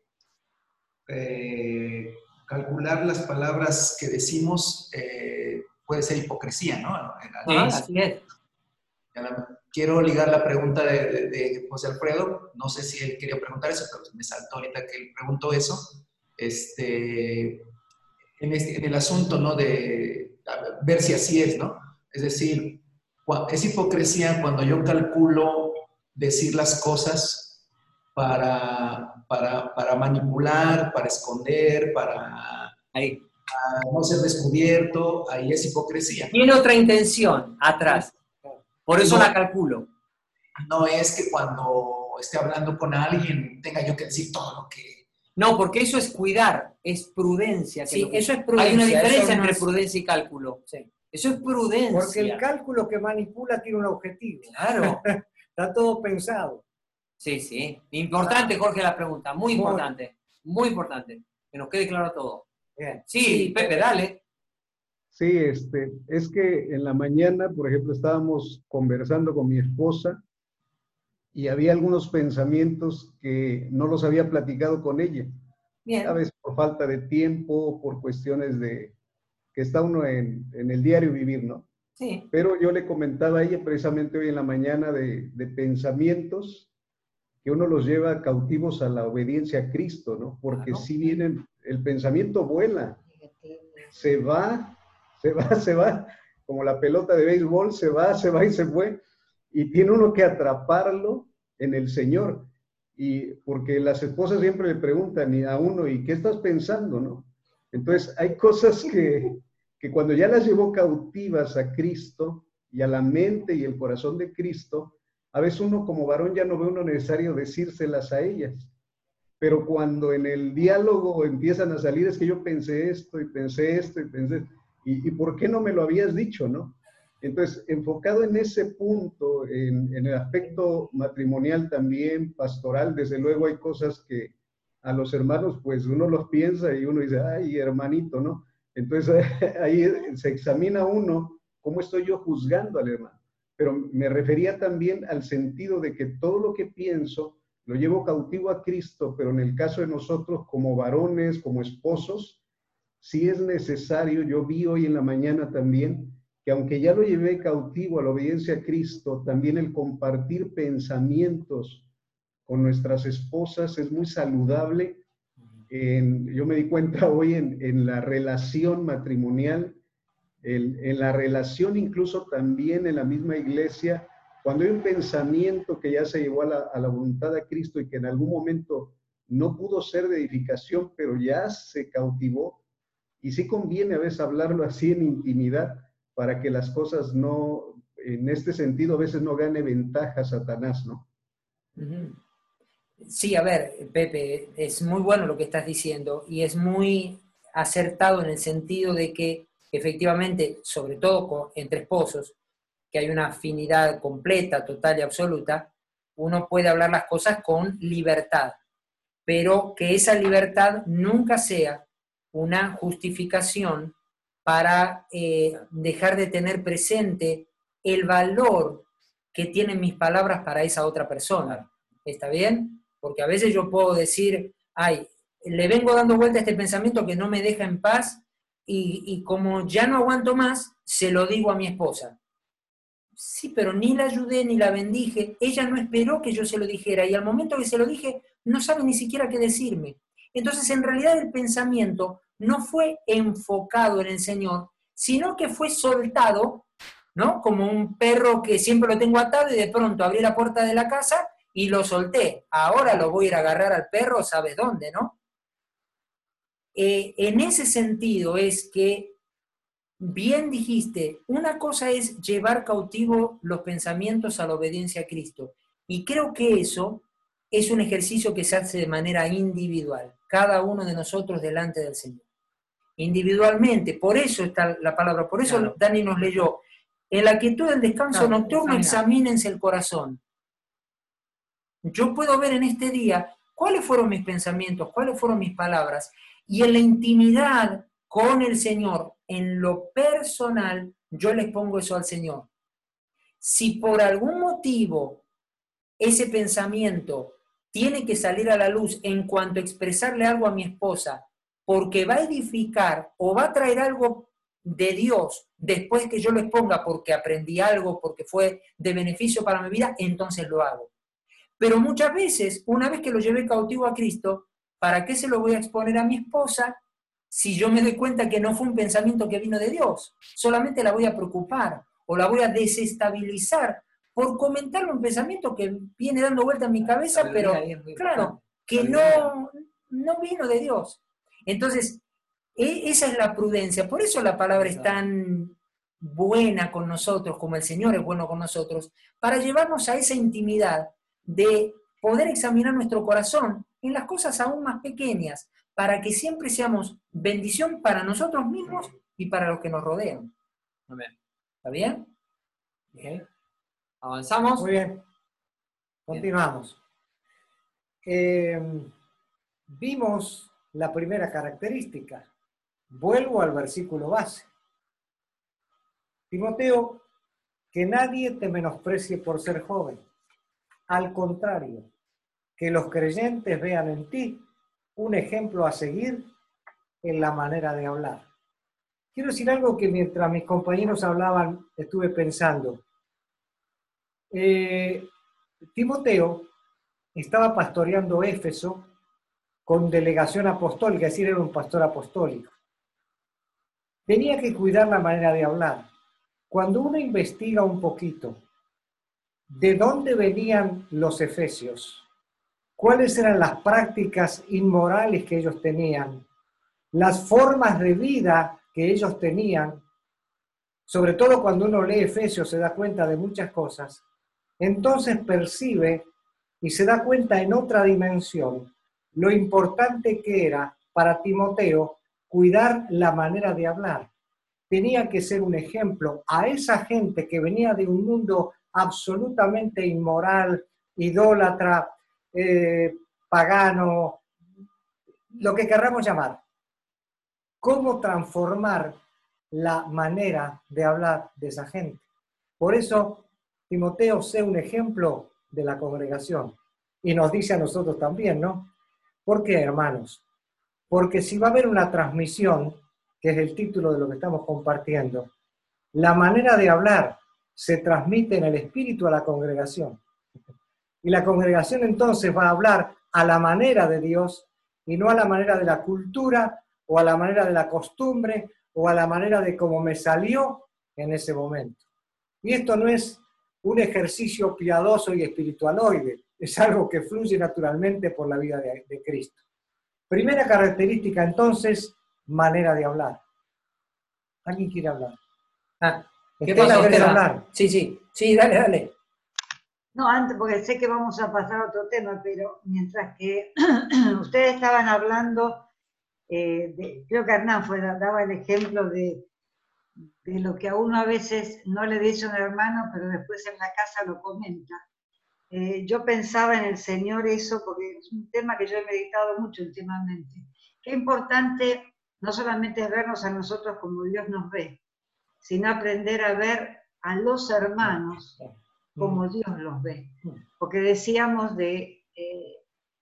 eh, calcular las palabras que decimos eh, puede ser hipocresía, ¿no?
Sí, así es.
Quiero ligar la pregunta de, de, de José Alfredo, no sé si él quería preguntar eso, pero me saltó ahorita que él preguntó eso, este, en, este, en el asunto, ¿no? De ver si así es, ¿no? Es decir, es hipocresía cuando yo calculo decir las cosas para, para, para manipular, para esconder, para,
Ahí.
para no ser descubierto, ahí es hipocresía.
Tiene otra intención atrás. Por eso
no,
la calculo.
No es que cuando esté hablando con alguien tenga yo que decir todo lo que...
No, porque eso es cuidar, es prudencia. Que
Sí,
lo que...
eso es prudencia.
Hay una diferencia
eso
entre
más...
prudencia y cálculo.
Sí.
Eso es prudencia.
Porque el cálculo que manipula tiene un objetivo.
Claro.
Está todo pensado.
Sí, sí. Importante, Jorge, la pregunta. Muy, muy importante. Muy importante. Que nos quede claro todo.
Bien.
Sí,
Sí,
Pepe, dale.
Sí, este, es que en la mañana, por ejemplo, estábamos conversando con mi esposa y había algunos pensamientos que no los había platicado con ella.
Bien.
A veces por falta de tiempo, por cuestiones de que está uno en, en el diario vivir, ¿no?
Sí.
Pero yo le comentaba a ella precisamente hoy en la mañana de, de pensamientos que uno los lleva cautivos a la obediencia a Cristo, ¿no? Porque
Claro.
si vienen, el pensamiento vuela, se va, se va, se va, como la pelota de béisbol, se va, se va y se fue, y tiene uno que atraparlo en el Señor, y porque las esposas siempre le preguntan a uno, ¿y qué estás pensando, no? Entonces, hay cosas que, que cuando ya las llevó cautivas a Cristo, y a la mente y el corazón de Cristo, a veces uno como varón ya no ve uno necesario decírselas a ellas. Pero cuando en el diálogo empiezan a salir, es que yo pensé esto y pensé esto y pensé, ¿y, y por qué no me lo habías dicho, no? Entonces, enfocado en ese punto, en, en el aspecto matrimonial también, pastoral, desde luego hay cosas que a los hermanos, pues uno los piensa y uno dice, ay, hermanito, ¿no? Entonces, ahí se examina uno, ¿cómo estoy yo juzgando al hermano? Pero me refería también al sentido de que todo lo que pienso lo llevo cautivo a Cristo, pero en el caso de nosotros como varones, como esposos, sí es necesario, yo vi hoy en la mañana también, que aunque ya lo llevé cautivo a la obediencia a Cristo, también el compartir pensamientos con nuestras esposas es muy saludable. En, yo me di cuenta hoy en, en la relación matrimonial, en, en la relación incluso también en la misma iglesia, cuando hay un pensamiento que ya se llevó a la, a la voluntad de Cristo y que en algún momento no pudo ser de edificación, pero ya se cautivó, y sí conviene a veces hablarlo así en intimidad para que las cosas no, en este sentido, a veces no gane ventaja Satanás, ¿no?
Sí, a ver, Pepe, es muy bueno lo que estás diciendo y es muy acertado en el sentido de que efectivamente, sobre todo con, entre esposos, que hay una afinidad completa, total y absoluta, uno puede hablar las cosas con libertad, pero que esa libertad nunca sea una justificación para eh, dejar de tener presente el valor que tienen mis palabras para esa otra persona. ¿Está bien? Porque a veces yo puedo decir, ay, le vengo dando vuelta a este pensamiento que no me deja en paz y, y como ya no aguanto más, se lo digo a mi esposa. Sí, pero ni la ayudé ni la bendije. Ella no esperó que yo se lo dijera y al momento que se lo dije, no sabe ni siquiera qué decirme. Entonces, en realidad el pensamiento no fue enfocado en el Señor, sino que fue soltado, ¿no? Como un perro que siempre lo tengo atado y de pronto abrí la puerta de la casa y lo solté. Ahora lo voy a ir a agarrar al perro, ¿sabes dónde, no? Eh, en ese sentido es que, bien dijiste, una cosa es llevar cautivo los pensamientos a la obediencia a Cristo. Y creo que eso es un ejercicio que se hace de manera individual, cada uno de nosotros delante del Señor. Individualmente, por eso está la palabra, por eso claro. Dani nos leyó, en la quietud del descanso claro, nocturno examínense el corazón. Yo puedo ver en este día cuáles fueron mis pensamientos, cuáles fueron mis palabras, y en la intimidad con el Señor, en lo personal, yo les pongo eso al Señor. Si por algún motivo ese pensamiento tiene que salir a la luz en cuanto a expresarle algo a mi esposa, porque va a edificar o va a traer algo de Dios después que yo lo exponga porque aprendí algo, porque fue de beneficio para mi vida, entonces lo hago. Pero muchas veces, una vez que lo llevé cautivo a Cristo, ¿para qué se lo voy a exponer a mi esposa si yo me doy cuenta que no fue un pensamiento que vino de Dios? Solamente la voy a preocupar o la voy a desestabilizar por comentarle un pensamiento que viene dando vuelta en mi cabeza, pero claro, que no, no vino de Dios. Entonces, esa es la prudencia. Por eso la palabra es tan buena con nosotros, como el Señor es bueno con nosotros, para llevarnos a esa intimidad de poder examinar nuestro corazón en las cosas aún más pequeñas, para que siempre seamos bendición para nosotros mismos y para los que nos rodean.
Amén.
¿Está bien?
Bien. ¿Avanzamos?
Muy bien. Continuamos. Eh, vimos la primera característica. Vuelvo al versículo base. Timoteo, que nadie te menosprecie por ser joven. Al contrario, que los creyentes vean en ti un ejemplo a seguir en la manera de hablar. Quiero decir algo que mientras mis compañeros hablaban estuve pensando. Eh, Timoteo estaba pastoreando Éfeso con delegación apostólica, es decir, era un pastor apostólico. Tenía que cuidar la manera de hablar. Cuando uno investiga un poquito de dónde venían los efesios, cuáles eran las prácticas inmorales que ellos tenían, las formas de vida que ellos tenían, sobre todo cuando uno lee Efesios se da cuenta de muchas cosas, entonces percibe y se da cuenta en otra dimensión lo importante que era para Timoteo cuidar la manera de hablar. Tenía que ser un ejemplo a esa gente que venía de un mundo absolutamente inmoral, idólatra, eh, pagano, lo que querramos llamar. ¿Cómo transformar la manera de hablar de esa gente? Por eso, Timoteo, sé un ejemplo de la congregación. Y nos dice a nosotros también, ¿no? ¿Por qué, hermanos? Porque si va a haber una transmisión, que es el título de lo que estamos compartiendo, la manera de hablar se transmite en el espíritu a la congregación. Y la congregación entonces va a hablar a la manera de Dios y no a la manera de la cultura o a la manera de la costumbre o a la manera de cómo me salió en ese momento. Y esto no es un ejercicio piadoso y espiritualoide, es algo que fluye naturalmente por la vida de, de Cristo. Primera característica entonces, manera de hablar. ¿Alguien quiere hablar?
Ah, ¿qué
Estela,
pasó,
¿querés
Estela?
hablar?
Sí, sí, sí, dale, dale.
No, antes, porque sé que vamos a pasar a otro tema, pero mientras que ustedes estaban hablando, eh, de, creo que Hernán fue, daba el ejemplo de, de lo que a uno a veces no le dice un hermano, pero después en la casa lo comenta. Eh, yo pensaba en el Señor eso, porque es un tema que yo he meditado mucho últimamente. Qué importante no solamente es vernos a nosotros como Dios nos ve, sino aprender a ver a los hermanos como Dios los ve. Porque decíamos de, eh,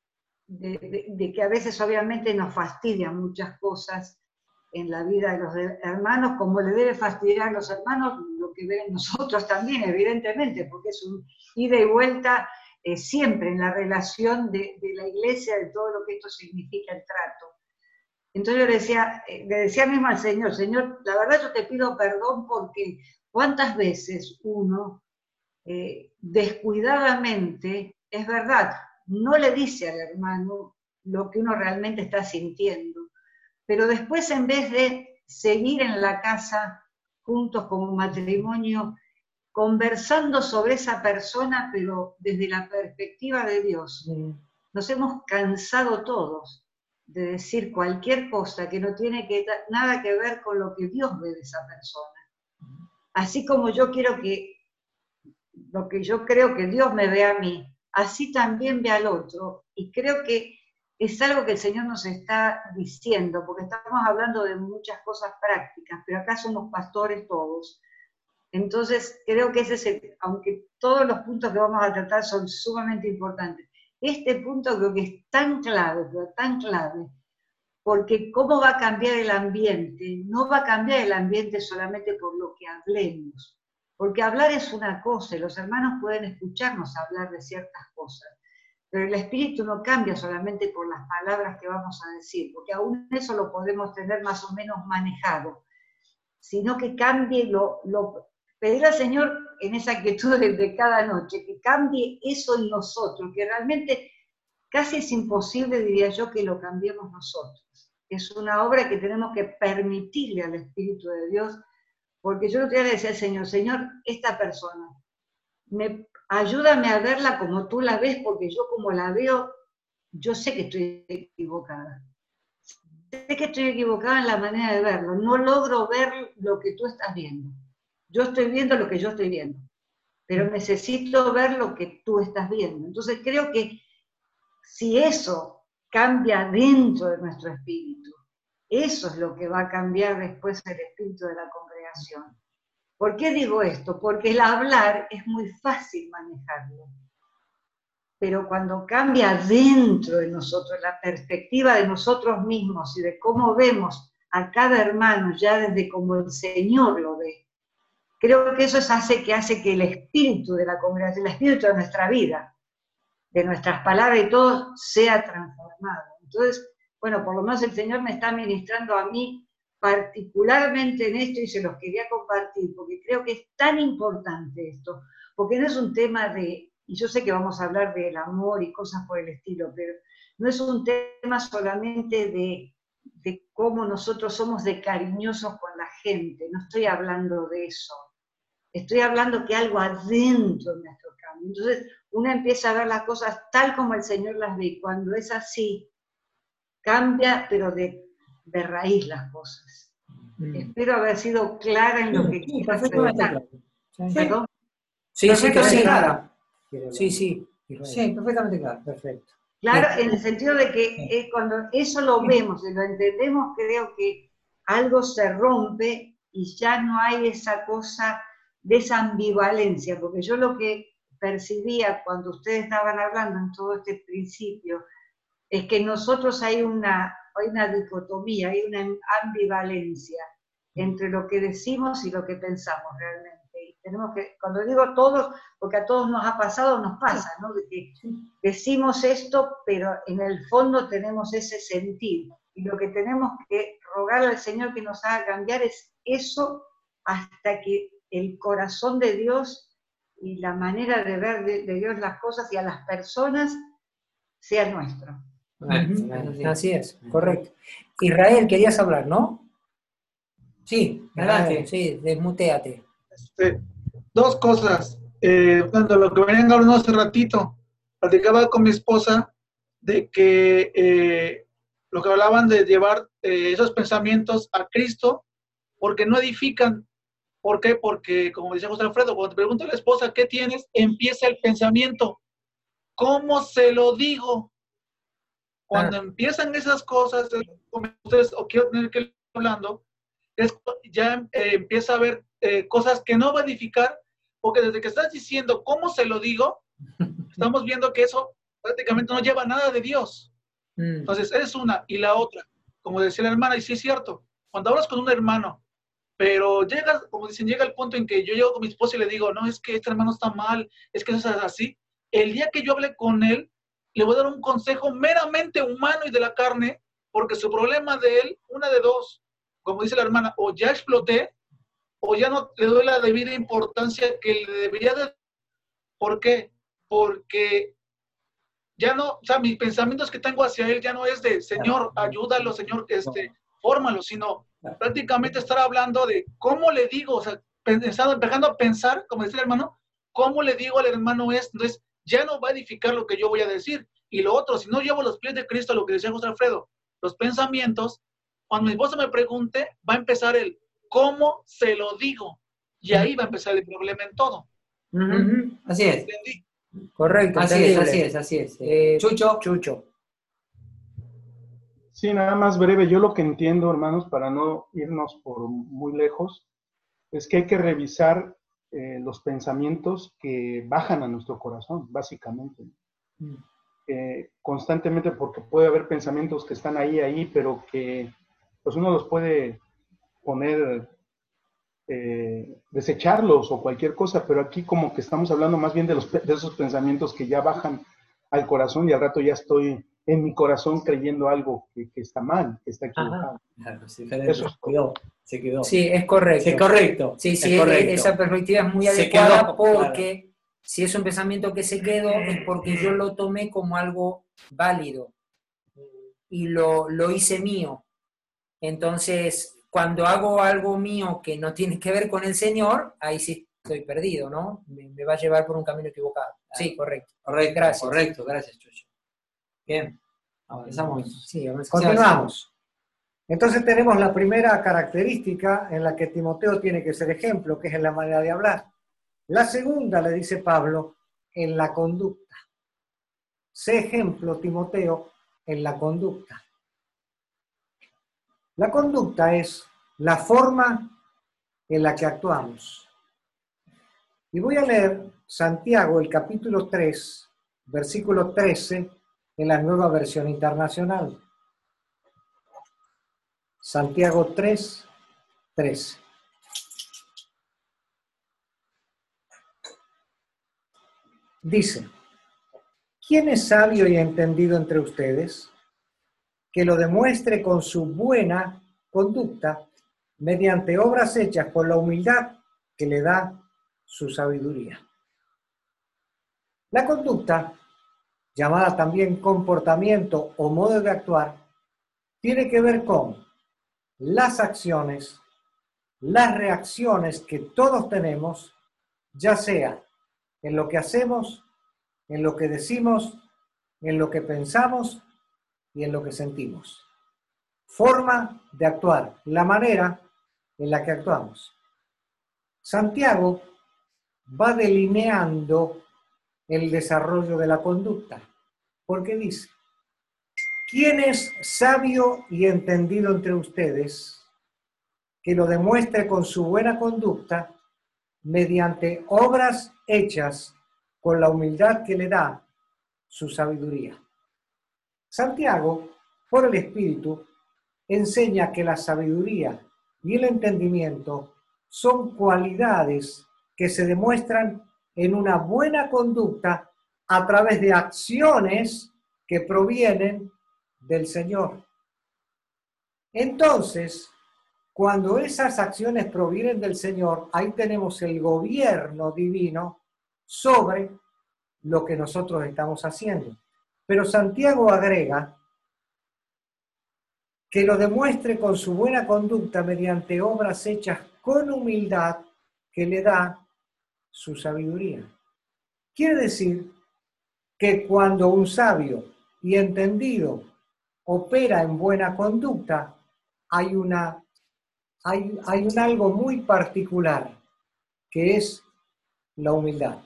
de, de, de que a veces obviamente nos fastidian muchas cosas en la vida de los hermanos, como le debe fastidiar a los hermanos lo que ven nosotros también, evidentemente, porque es un ida y vuelta eh, siempre en la relación de, de la iglesia, de todo lo que esto significa el trato. Entonces yo le decía, eh, le decía mismo al Señor, Señor, la verdad yo te pido perdón porque cuántas veces uno eh, descuidadamente, es verdad, no le dice al hermano lo que uno realmente está sintiendo, pero después en vez de seguir en la casa juntos como matrimonio, conversando sobre esa persona, pero desde la perspectiva de Dios, nos hemos cansado todos de decir cualquier cosa que no tiene que, nada que ver con lo que Dios ve de esa persona. Así como yo quiero que, lo que yo creo que Dios me ve a mí, así también ve al otro, y creo que es algo que el Señor nos está diciendo, porque estamos hablando de muchas cosas prácticas, pero acá somos pastores todos. Entonces, creo que ese es el, aunque todos los puntos que vamos a tratar son sumamente importantes, este punto creo que es tan clave, pero tan clave, porque cómo va a cambiar el ambiente, no va a cambiar el ambiente solamente por lo que hablemos, porque hablar es una cosa, y los hermanos pueden escucharnos hablar de ciertas cosas, pero el espíritu no cambia solamente por las palabras que vamos a decir, porque aún eso lo podemos tener más o menos manejado, sino que cambie lo, lo pedir al Señor en esa quietud de, de cada noche, que cambie eso en nosotros, que realmente casi es imposible, diría yo, que lo cambiemos nosotros. Es una obra que tenemos que permitirle al Espíritu de Dios, porque yo no te voy a decir al Señor, Señor, esta persona, me, ayúdame a verla como tú la ves, porque yo como la veo, yo sé que estoy equivocada. Sé que estoy equivocada en la manera de verlo, no logro ver lo que tú estás viendo. Yo estoy viendo lo que yo estoy viendo, pero necesito ver lo que tú estás viendo. Entonces creo que si eso cambia dentro de nuestro espíritu, eso es lo que va a cambiar después el espíritu de la congregación. ¿Por qué digo esto? Porque el hablar es muy fácil manejarlo. Pero cuando cambia dentro de nosotros, la perspectiva de nosotros mismos y de cómo vemos a cada hermano ya desde como el Señor lo ve, creo que eso hace que hace que el espíritu de la congregación, el espíritu de nuestra vida, de nuestras palabras y todo, sea transformado. Entonces, bueno, por lo menos el Señor me está ministrando a mí particularmente en esto y se los quería compartir, porque creo que es tan importante esto, porque no es un tema de, y yo sé que vamos a hablar del amor y cosas por el estilo, pero no es un tema solamente de, de cómo nosotros somos de cariñosos con la gente, no estoy hablando de eso, estoy hablando que algo adentro de nuestro cambio. Entonces uno empieza a ver las cosas tal como el Señor las ve, y cuando es así, cambia, pero de, de raíz las cosas. Mm. Espero haber sido clara en lo que
sí, perfectamente claro.
Sí. ¿Perdón?
Sí, sí, que sí.
Clara.
Sí, sí.
Sí, perfectamente claro.
Perfecto.
Claro, en el sentido de que eh, cuando eso lo vemos y lo entendemos, creo que algo se rompe y ya no hay esa cosa de esa ambivalencia, porque yo lo que percibía cuando ustedes estaban hablando en todo este principio, es que nosotros hay una, hay una dicotomía, hay una ambivalencia entre lo que decimos y lo que pensamos realmente. Y tenemos que, cuando digo todos, porque a todos nos ha pasado, nos pasa, ¿no? De que decimos esto, pero en el fondo tenemos ese sentir. Y lo que tenemos que rogar al Señor que nos haga cambiar es eso, hasta que el corazón de Dios y la manera de ver de, de Dios las cosas y a las personas sea nuestro.
Uh-huh. Así es, correcto. Israel, querías hablar, ¿no? Sí, adelante, sí, desmuteate.
Este, dos cosas. Eh, cuando lo que venían hablando hace ratito, platicaba con mi esposa de que eh, lo que hablaban de llevar eh, esos pensamientos a Cristo, porque no edifican. ¿Por qué? Porque, como decía José Alfredo, cuando te pregunta a la esposa, ¿qué tienes? Empieza el pensamiento. ¿Cómo se lo digo? Cuando ah. empiezan esas cosas, como ustedes, o quiero tener que ir hablando, es, ya eh, empieza a haber eh, cosas que no va a edificar, porque desde que estás diciendo cómo se lo digo, estamos viendo que eso prácticamente no lleva nada de Dios. Mm. Entonces, esa es una. Y la otra, como decía la hermana, y sí es cierto, cuando hablas con un hermano, pero llega, como dicen, llega el punto en que yo llego con mi esposa y le digo, no, es que este hermano está mal, es que eso es así. El día que yo hable con él, le voy a dar un consejo meramente humano y de la carne, porque su problema de él, una de dos, como dice la hermana, o ya exploté, o ya no le doy la debida importancia que le debería dar. ¿Por qué? Porque ya no, o sea, mis pensamientos que tengo hacia él ya no es de, Señor, ayúdalo, Señor, este, fórmalo, sino prácticamente estar hablando de cómo le digo, o sea, pensando, empezando a pensar, como decía el hermano, cómo le digo al hermano esto. Entonces, ya no va a edificar lo que yo voy a decir. Y lo otro, si no llevo los pies de Cristo, lo que decía José Alfredo, los pensamientos, cuando mi esposa me pregunte, va a empezar el cómo se lo digo. Y ahí va a empezar el problema en todo.
Uh-huh. Así es.
¿Entendí?
Correcto.
Así es, así es, así es.
Eh,
Chucho.
Chucho.
Sí, nada más breve. Yo lo que entiendo, hermanos, para no irnos por muy lejos, es que hay que revisar eh, los pensamientos que bajan a nuestro corazón, básicamente. Mm. Eh, constantemente, porque puede haber pensamientos que están ahí, ahí, pero que pues uno los puede poner, eh, desecharlos o cualquier cosa, pero aquí como que estamos hablando más bien de, los, de esos pensamientos que ya bajan al corazón y al rato ya estoy en mi corazón creyendo algo que, que está mal, que está equivocado.
Claro, sí, Eso se quedó, se quedó.
Sí, es correcto.
Sí, correcto.
Sí, sí,
es correcto.
Esa perspectiva es muy
se
adecuada
quedó,
porque
claro.
Si es un pensamiento que se quedó es porque yo lo tomé como algo válido y lo, lo hice mío. Entonces, cuando hago algo mío que no tiene que ver con el Señor, ahí sí estoy perdido, ¿no? Me, me va a llevar por un camino equivocado. Sí, correcto.
Correcto,
gracias.
Correcto, gracias, Chucho. Bien, avanzamos.
Sí, avanzamos.
Continuamos.
Entonces tenemos la primera característica en la que Timoteo tiene que ser ejemplo, que es en la manera de hablar. La segunda, le dice Pablo, en la conducta. Sé ejemplo, Timoteo, en la conducta. La conducta es la forma en la que actuamos. Y voy a leer Santiago, el capítulo tres, versículo trece, en la Nueva Versión Internacional. Santiago tres, trece. Dice, ¿quién es sabio y entendido entre ustedes? Que lo demuestre con su buena conducta mediante obras hechas con la humildad que le da su sabiduría. La conducta, llamada también comportamiento o modo de actuar, tiene que ver con las acciones, las reacciones que todos tenemos, ya sea en lo que hacemos, en lo que decimos, en lo que pensamos y en lo que sentimos. Forma de actuar, la manera en la que actuamos. Santiago va delineando el desarrollo de la conducta, porque dice, ¿quién es sabio y entendido entre ustedes que lo demuestre con su buena conducta mediante obras hechas con la humildad que le da su sabiduría? Santiago, por el Espíritu, enseña que la sabiduría y el entendimiento son cualidades que se demuestran en una buena conducta a través de acciones que provienen del Señor. Entonces, cuando esas acciones provienen del Señor, ahí tenemos el gobierno divino sobre lo que nosotros estamos haciendo. Pero Santiago agrega que lo demuestre con su buena conducta mediante obras hechas con humildad que le da su sabiduría. Quiere decir que cuando un sabio y entendido opera en buena conducta, hay, una, hay, hay un algo muy particular, que es la humildad.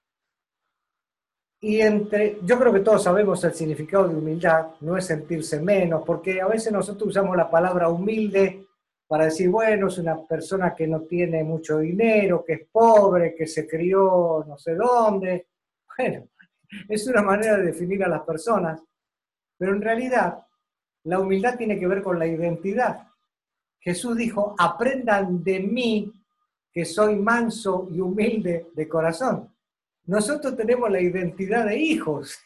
Y entre, yo creo que todos sabemos el significado de humildad, no es sentirse menos, porque a veces nosotros usamos la palabra humilde para decir, bueno, es una persona que no tiene mucho dinero, que es pobre, que se crió no sé dónde. Bueno, es una manera de definir a las personas, pero en realidad la humildad tiene que ver con la identidad. Jesús dijo, aprendan de mí que soy manso y humilde de corazón. Nosotros tenemos la identidad de hijos.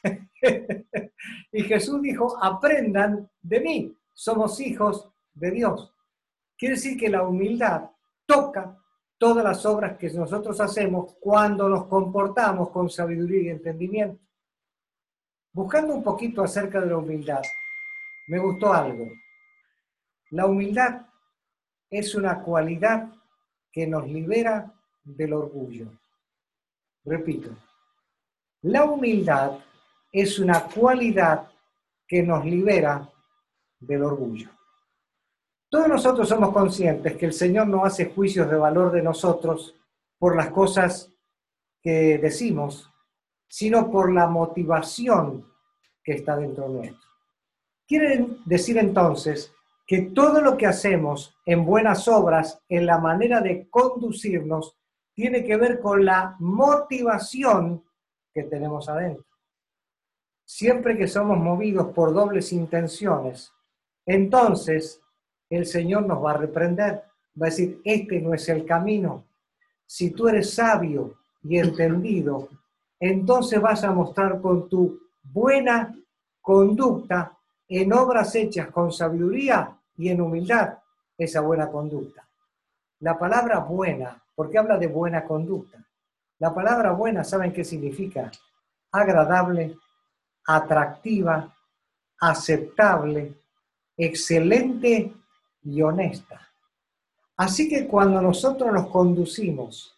Y Jesús dijo, aprendan de mí. Somos hijos de Dios. Quiere decir que la humildad toca todas las obras que nosotros hacemos cuando nos comportamos con sabiduría y entendimiento. Buscando un poquito acerca de la humildad, me gustó algo. La humildad es una cualidad que nos libera del orgullo. Repito, la humildad es una cualidad que nos libera del orgullo. Todos nosotros somos conscientes que el Señor no hace juicios de valor de nosotros por las cosas que decimos, sino por la motivación que está dentro nuestro. Quiere decir entonces que todo lo que hacemos en buenas obras, en la manera de conducirnos, tiene que ver con la motivación que tenemos adentro. Siempre que somos movidos por dobles intenciones, entonces el Señor nos va a reprender. Va a decir, este no es el camino. Si tú eres sabio y entendido, entonces vas a mostrar con tu buena conducta en obras hechas con sabiduría y en humildad esa buena conducta. La palabra buena, porque habla de buena conducta. La palabra buena, ¿saben qué significa? Agradable, atractiva, aceptable, excelente y honesta. Así que cuando nosotros nos conducimos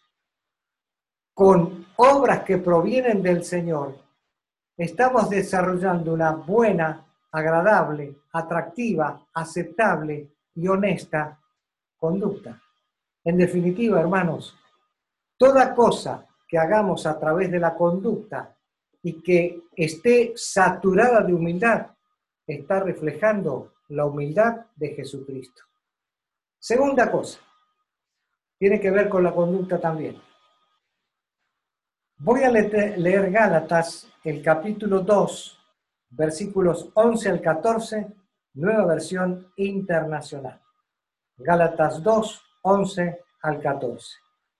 con obras que provienen del Señor, estamos desarrollando una buena agradable, atractiva, aceptable y honesta conducta. En definitiva, hermanos, toda cosa que hagamos a través de la conducta y que esté saturada de humildad, está reflejando la humildad de Jesucristo. Segunda cosa, tiene que ver con la conducta también. Voy a leer Gálatas, el capítulo dos, versículos once al catorce, nueva versión internacional. Gálatas dos, once al catorce.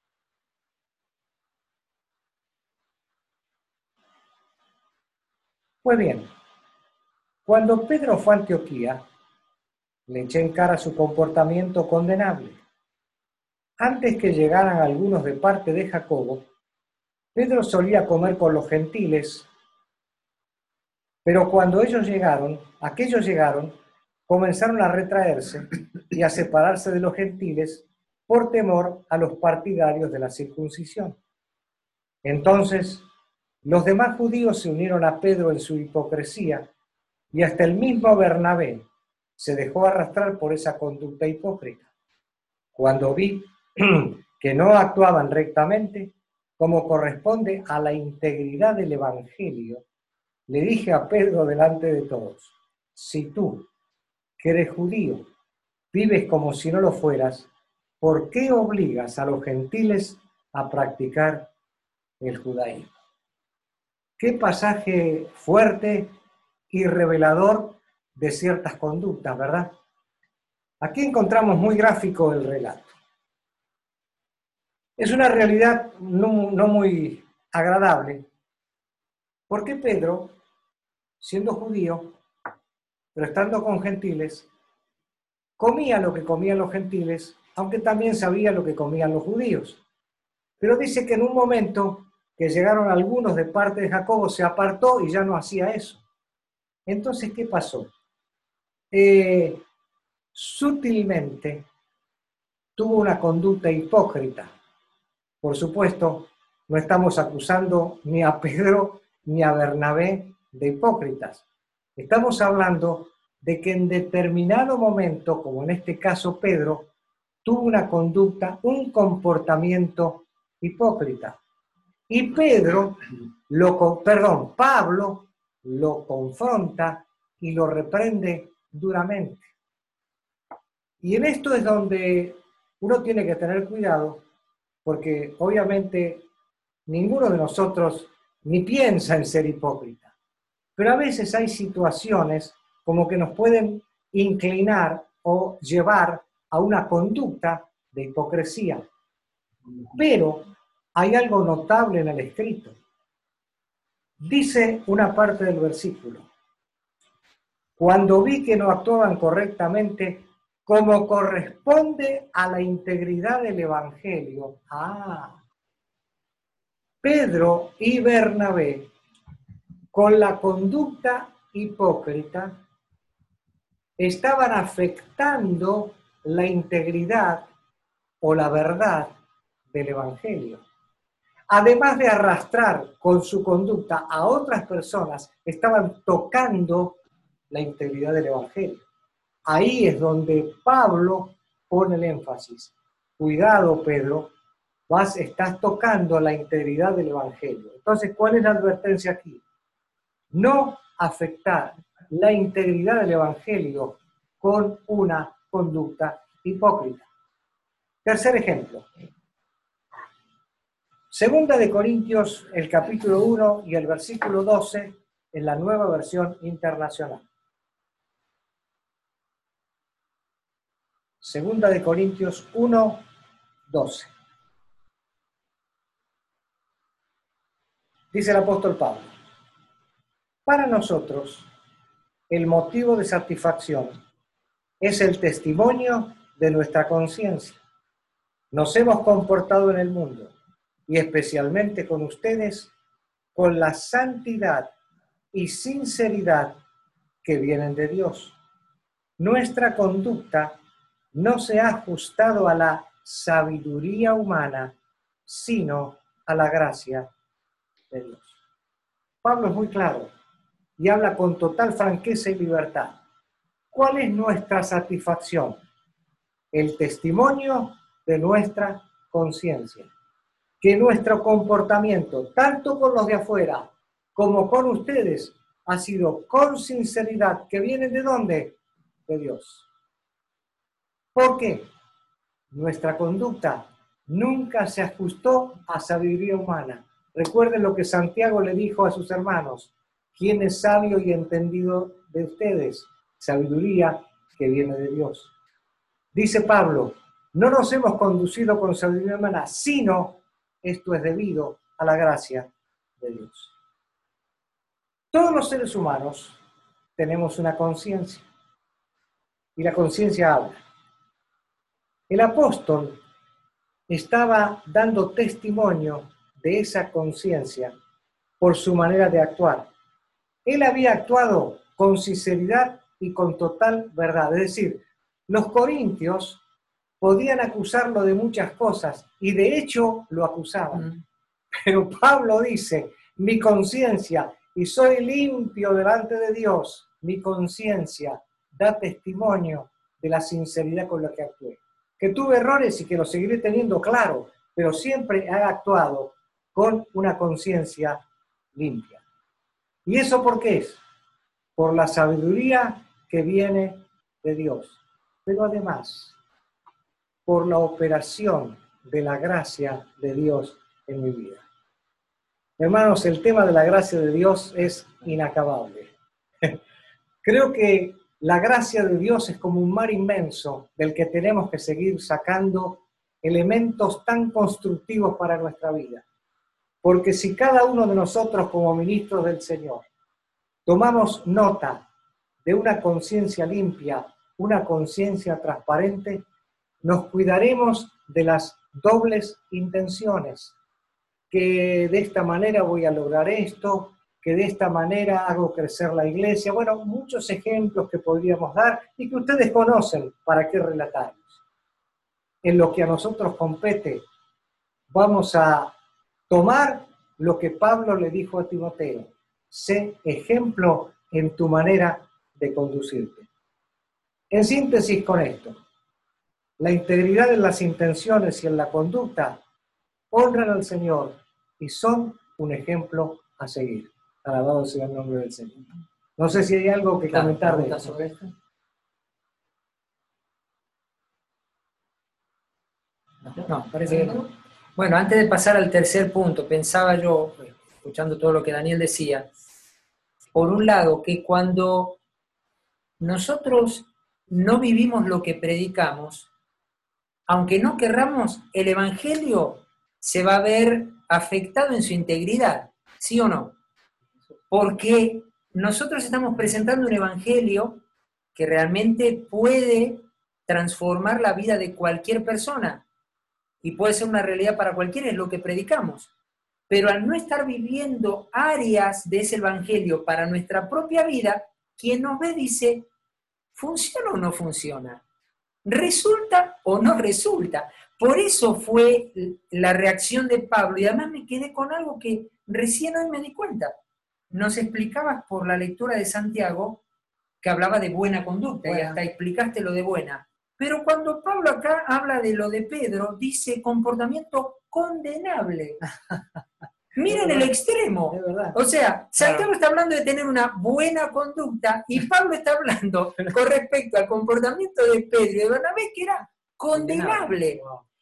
Pues bien, cuando Pedro fue a Antioquía, le eché en cara su comportamiento condenable. Antes que llegaran algunos de parte de Jacobo, Pedro solía comer con los gentiles, pero cuando ellos llegaron, aquellos llegaron, comenzaron a retraerse y a separarse de los gentiles por temor a los partidarios de la circuncisión. Entonces, los demás judíos se unieron a Pedro en su hipocresía y hasta el mismo Bernabé se dejó arrastrar por esa conducta hipócrita. Cuando vi que no actuaban rectamente, como corresponde a la integridad del Evangelio, le dije a Pedro delante de todos: si tú, que eres judío, vives como si no lo fueras, ¿por qué obligas a los gentiles a practicar el judaísmo? Qué pasaje fuerte y revelador de ciertas conductas, ¿verdad? Aquí encontramos muy gráfico el relato. Es una realidad no, no muy agradable, porque Pedro, siendo judío, pero estando con gentiles, comía lo que comían los gentiles, aunque también sabía lo que comían los judíos. Pero dice que en un momento que llegaron algunos de parte de Jacobo, se apartó y ya no hacía eso. Entonces, ¿qué pasó? Eh, sutilmente tuvo una conducta hipócrita. Por supuesto, no estamos acusando ni a Pedro ni a Bernabé de hipócritas. Estamos hablando de que en determinado momento, como en este caso Pedro, tuvo una conducta, un comportamiento hipócrita. Y Pedro, lo, perdón, Pablo lo confronta y lo reprende duramente. Y en esto es donde uno tiene que tener cuidado, porque obviamente ninguno de nosotros ni piensa en ser hipócrita. Pero a veces hay situaciones como que nos pueden inclinar o llevar a una conducta de hipocresía. Pero hay algo notable en el escrito. Dice una parte del versículo: cuando vi que no actuaban correctamente como corresponde a la integridad del Evangelio. Ah, Pedro y Bernabé, con la conducta hipócrita, estaban afectando la integridad o la verdad del Evangelio. Además de arrastrar con su conducta a otras personas, estaban tocando la integridad del Evangelio. Ahí es donde Pablo pone el énfasis. Cuidado, Pedro, vas, estás tocando la integridad del Evangelio. Entonces, ¿cuál es la advertencia aquí? No afectar la integridad del Evangelio con una conducta hipócrita. Tercer ejemplo. Segunda de Corintios, el capítulo uno y el versículo doce, en la nueva versión internacional. Segunda de Corintios uno, doce. Dice el apóstol Pablo: para nosotros, el motivo de satisfacción es el testimonio de nuestra conciencia. Nos hemos comportado en el mundo, y especialmente con ustedes, con la santidad y sinceridad que vienen de Dios. Nuestra conducta no se ha ajustado a la sabiduría humana, sino a la gracia de Dios. Pablo es muy claro. y habla con total franqueza y libertad. ¿Cuál es nuestra satisfacción? El testimonio de nuestra conciencia. Que nuestro comportamiento, tanto con los de afuera como con ustedes, ha sido con sinceridad, que viene ¿de dónde? De Dios. ¿Por qué? Nuestra conducta nunca se ajustó a sabiduría humana. Recuerden lo que Santiago le dijo a sus hermanos: ¿quién es sabio y entendido de ustedes? Sabiduría que viene de Dios. Dice Pablo: no nos hemos conducido con sabiduría humana, sino esto es debido a la gracia de Dios. Todos los seres humanos tenemos una conciencia, y la conciencia habla. El apóstol estaba dando testimonio de esa conciencia por su manera de actuar. Él había actuado con sinceridad y con total verdad. Es decir, los corintios podían acusarlo de muchas cosas, y de hecho lo acusaban. Mm. Pero Pablo dice: mi conciencia, y soy limpio delante de Dios, mi conciencia da testimonio de la sinceridad con la que actué. Que tuve errores y que los seguiré teniendo, claro, pero siempre he actuado con una conciencia limpia. ¿Y eso por qué es? Por la sabiduría que viene de Dios, pero además por la operación de la gracia de Dios en mi vida. Hermanos, el tema de la gracia de Dios es inacabable. Creo que la gracia de Dios es como un mar inmenso del que tenemos que seguir sacando elementos tan constructivos para nuestra vida. Porque si cada uno de nosotros como ministros del Señor tomamos nota de una conciencia limpia, una conciencia transparente, nos cuidaremos de las dobles intenciones, que de esta manera voy a lograr esto, que de esta manera hago crecer la iglesia. Bueno, muchos ejemplos que podríamos dar y que ustedes conocen, ¿para qué relatarlos? En lo que a nosotros compete, vamos a tomar lo que Pablo le dijo a Timoteo: sé ejemplo en tu manera de conducirte. En síntesis con esto, la integridad en las intenciones y en la conducta honran al Señor y son un ejemplo a seguir. Alabado sea el nombre del Señor. No sé si hay algo que
claro,
comentar de esto.
sobre esto. No, parece que no. Bueno, antes de pasar al tercer punto, pensaba yo, escuchando todo lo que Daniel decía, por un lado, que cuando nosotros no vivimos lo que predicamos, aunque no querramos, el Evangelio se va a ver afectado en su integridad, ¿sí o no? Porque nosotros estamos presentando un Evangelio que realmente puede transformar la vida de cualquier persona y puede ser una realidad para cualquiera, es lo que predicamos. Pero al no estar viviendo áreas de ese Evangelio para nuestra propia vida, quien nos ve dice: ¿funciona o no funciona? ¿Resulta o no resulta? Por eso fue la reacción de Pablo, y además me quedé con algo que recién hoy me di cuenta. Nos explicabas por la lectura de Santiago que hablaba de buena conducta, bueno, y hasta explicaste lo de buena. Pero cuando Pablo acá habla de lo de Pedro, dice comportamiento condenable. Miren el extremo. O sea, Santiago claro. está hablando de tener una buena conducta y Pablo está hablando con respecto al comportamiento de Pedro y de Bernabé, que era condenable.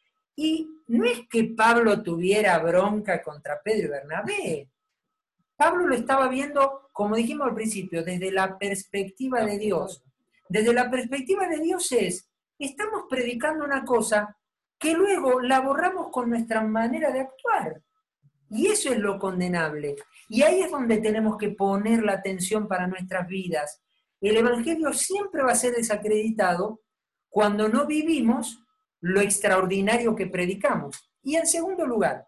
Y no es que Pablo tuviera bronca contra Pedro y Bernabé. Pablo lo estaba viendo, como dijimos al principio, desde la perspectiva de Dios. Desde la perspectiva de Dios es, estamos predicando una cosa que luego la borramos con nuestra manera de actuar. Y eso es lo condenable. Y ahí es donde tenemos que poner la atención para nuestras vidas. El Evangelio siempre va a ser desacreditado cuando no vivimos lo extraordinario que predicamos. Y en segundo lugar,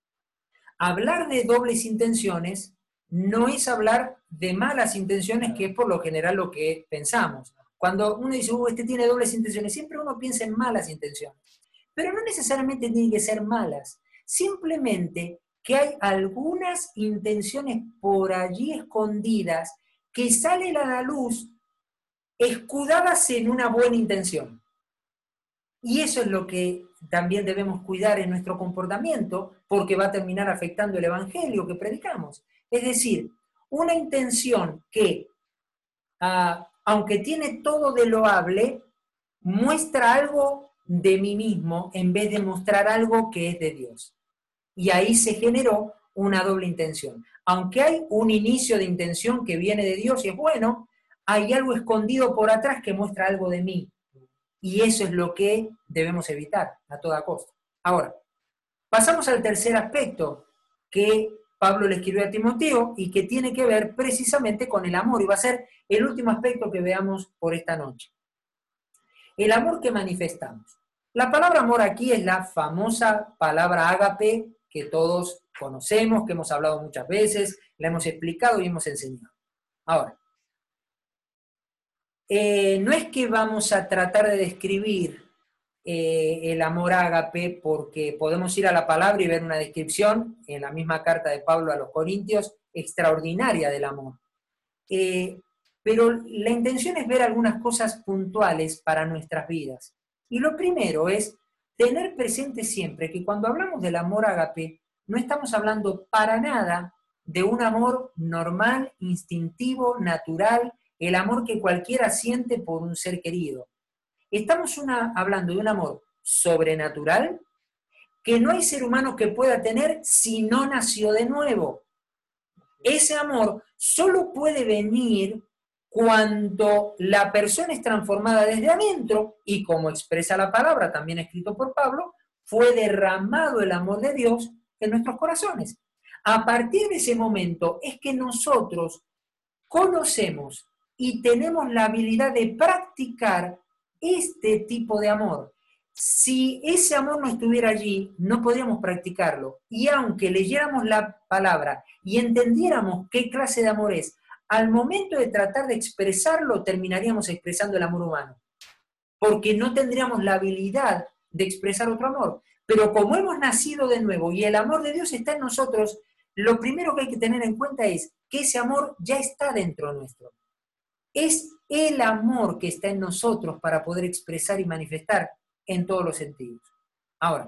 hablar de dobles intenciones no es hablar de malas intenciones, que es por lo general lo que pensamos. Cuando uno dice, uh, este tiene dobles intenciones, siempre uno piensa en malas intenciones. Pero no necesariamente tienen que ser malas. Simplemente que hay algunas intenciones por allí escondidas que salen a la luz escudadas en una buena intención. Y eso es lo que también debemos cuidar en nuestro comportamiento, porque va a terminar afectando el evangelio que predicamos. Es decir, una intención que, uh, aunque tiene todo de loable, muestra algo de mí mismo en vez de mostrar algo que es de Dios. Y ahí se generó una doble intención. Aunque hay un inicio de intención que viene de Dios y es bueno, hay algo escondido por atrás que muestra algo de mí. Y eso es lo que debemos evitar a toda costa. Ahora, pasamos al tercer aspecto que Pablo le escribió a Timoteo y que tiene que ver precisamente con el amor. Y va a ser el último aspecto que veamos por esta noche. El amor que manifestamos. La palabra amor aquí es la famosa palabra ágape que todos conocemos, que hemos hablado muchas veces, la hemos explicado y hemos enseñado. Ahora, eh, no es que vamos a tratar de describir eh, el amor ágape porque podemos ir a la palabra y ver una descripción en la misma carta de Pablo a los Corintios extraordinaria del amor. Eh, pero la intención es ver algunas cosas puntuales para nuestras vidas. Y lo primero es tener presente siempre que cuando hablamos del amor ágape, no estamos hablando para nada de un amor normal, instintivo, natural, el amor que cualquiera siente por un ser querido. Estamos una, hablando de un amor sobrenatural que no hay ser humano que pueda tener si no nació de nuevo. Ese amor solo puede venir cuando la persona es transformada desde adentro y, como expresa la palabra, también escrito por Pablo, fue derramado el amor de Dios en nuestros corazones. A partir de ese momento es que nosotros conocemos y tenemos la habilidad de practicar este tipo de amor. Si ese amor no estuviera allí, no podríamos practicarlo. Y aunque leyéramos la palabra y entendiéramos qué clase de amor es, al momento de tratar de expresarlo, terminaríamos expresando el amor humano. Porque no tendríamos la habilidad de expresar otro amor. Pero como hemos nacido de nuevo y el amor de Dios está en nosotros, lo primero que hay que tener en cuenta es que ese amor ya está dentro nuestro. Es el amor que está en nosotros para poder expresar y manifestar en todos los sentidos. Ahora,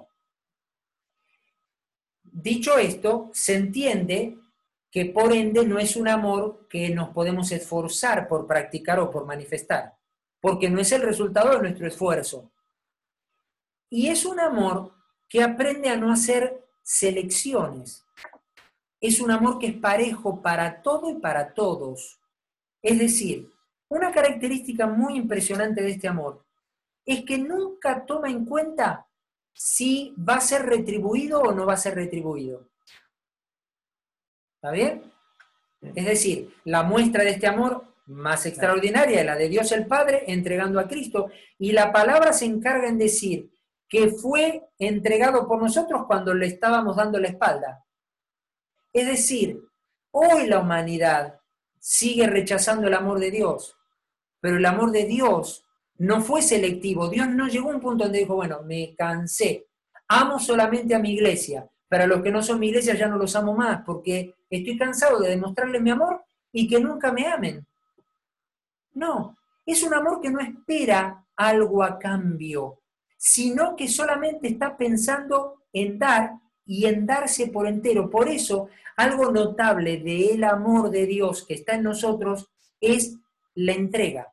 dicho esto, se entiende que por ende no es un amor que nos podemos esforzar por practicar o por manifestar, porque no es el resultado de nuestro esfuerzo. Y es un amor que aprende a no hacer selecciones. Es un amor que es parejo para todo y para todos. Es decir, una característica muy impresionante de este amor es que nunca toma en cuenta si va a ser retribuido o no va a ser retribuido. ¿Está bien? Es decir, la muestra de este amor más extraordinaria es la de Dios el Padre entregando a Cristo, y la palabra se encarga en decir que fue entregado por nosotros cuando le estábamos dando la espalda. Es decir, hoy la humanidad sigue rechazando el amor de Dios, pero el amor de Dios no fue selectivo. Dios no llegó a un punto donde dijo, bueno, me cansé, amo solamente a mi iglesia, para los que no son mi iglesia ya no los amo más, porque estoy cansado de demostrarles mi amor y que nunca me amen. No, es un amor que no espera algo a cambio, sino que solamente está pensando en dar y en darse por entero. Por eso, algo notable del amor de Dios que está en nosotros es la entrega.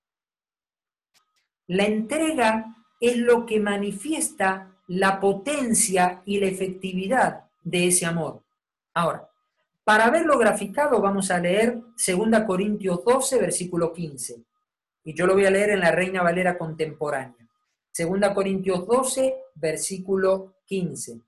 La entrega es lo que manifiesta la potencia y la efectividad de ese amor. Ahora, para verlo graficado vamos a leer segunda Corintios doce, versículo quince. Y yo lo voy a leer en la Reina Valera contemporánea. segunda Corintios doce, versículo quince.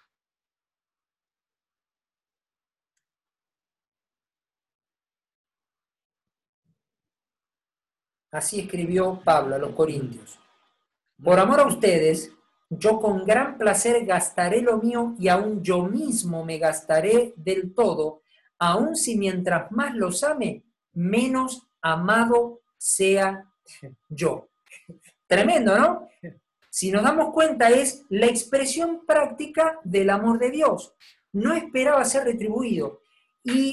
Así escribió Pablo a los Corintios. Por amor a ustedes, yo con gran placer gastaré lo mío y aún yo mismo me gastaré del todo, aun si mientras más los ame, menos amado sea yo. Tremendo, ¿no? Si nos damos cuenta, es la expresión práctica del amor de Dios. No esperaba ser retribuido. Y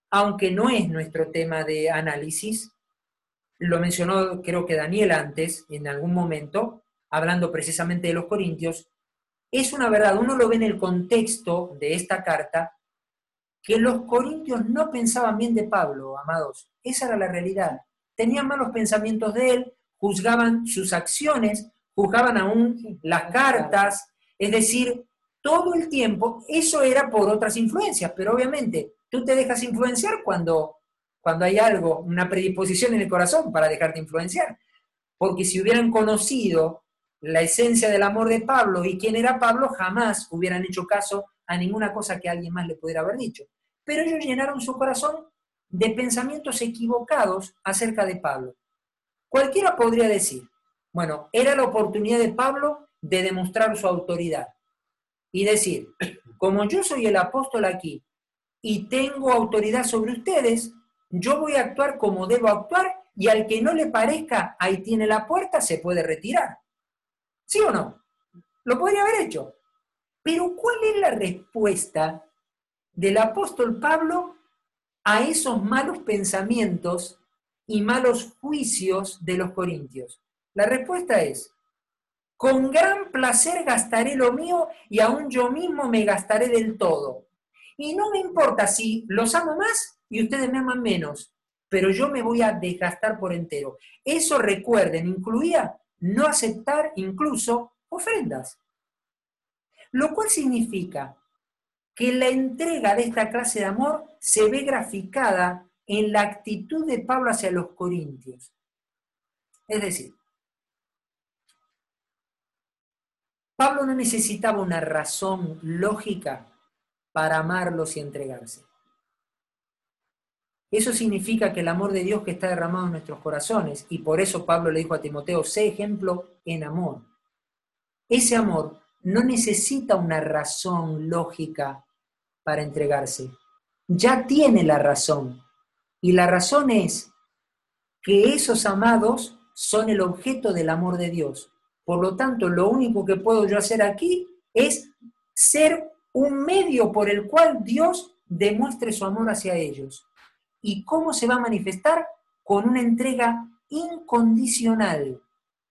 aunque no es nuestro tema de análisis, lo mencionó creo que Daniel antes, en algún momento, hablando precisamente de los corintios, es una verdad, uno lo ve en el contexto de esta carta, que los corintios no pensaban bien de Pablo, amados. Esa era la realidad. Tenían malos pensamientos de él, juzgaban sus acciones, juzgaban aún las cartas, es decir, todo el tiempo, eso era por otras influencias, pero obviamente tú te dejas influenciar cuando, cuando hay algo, una predisposición en el corazón para dejarte influenciar. Porque si hubieran conocido la esencia del amor de Pablo y quién era Pablo, jamás hubieran hecho caso a ninguna cosa que alguien más le pudiera haber dicho. Pero ellos llenaron su corazón de pensamientos equivocados acerca de Pablo. Cualquiera podría decir, bueno, era la oportunidad de Pablo de demostrar su autoridad y decir, como yo soy el apóstol aquí y tengo autoridad sobre ustedes, yo voy a actuar como debo actuar y al que no le parezca, ahí tiene la puerta, se puede retirar. ¿Sí o no? Lo podría haber hecho. Pero ¿cuál es la respuesta del apóstol Pablo a esos malos pensamientos y malos juicios de los corintios? La respuesta es, con gran placer gastaré lo mío y aún yo mismo me gastaré del todo. Y no me importa si los amo más y ustedes me aman menos, pero yo me voy a desgastar por entero. Eso, recuerden, incluía no aceptar incluso ofrendas. Lo cual significa que la entrega de esta clase de amor se ve graficada en la actitud de Pablo hacia los corintios. Es decir, Pablo no necesitaba una razón lógica para amarlos y entregarse. Eso significa que el amor de Dios que está derramado en nuestros corazones, y por eso Pablo le dijo a Timoteo, sé ejemplo en amor. Ese amor no necesita una razón lógica para entregarse. Ya tiene la razón. Y la razón es que esos amados son el objeto del amor de Dios. Por lo tanto, lo único que puedo yo hacer aquí es ser un medio por el cual Dios demuestre su amor hacia ellos. ¿Y cómo se va a manifestar? Con una entrega incondicional.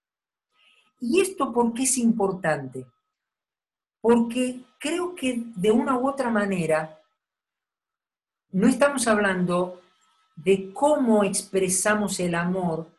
¿Y esto por qué es importante? Porque creo que de una u otra manera no estamos hablando de cómo expresamos el amor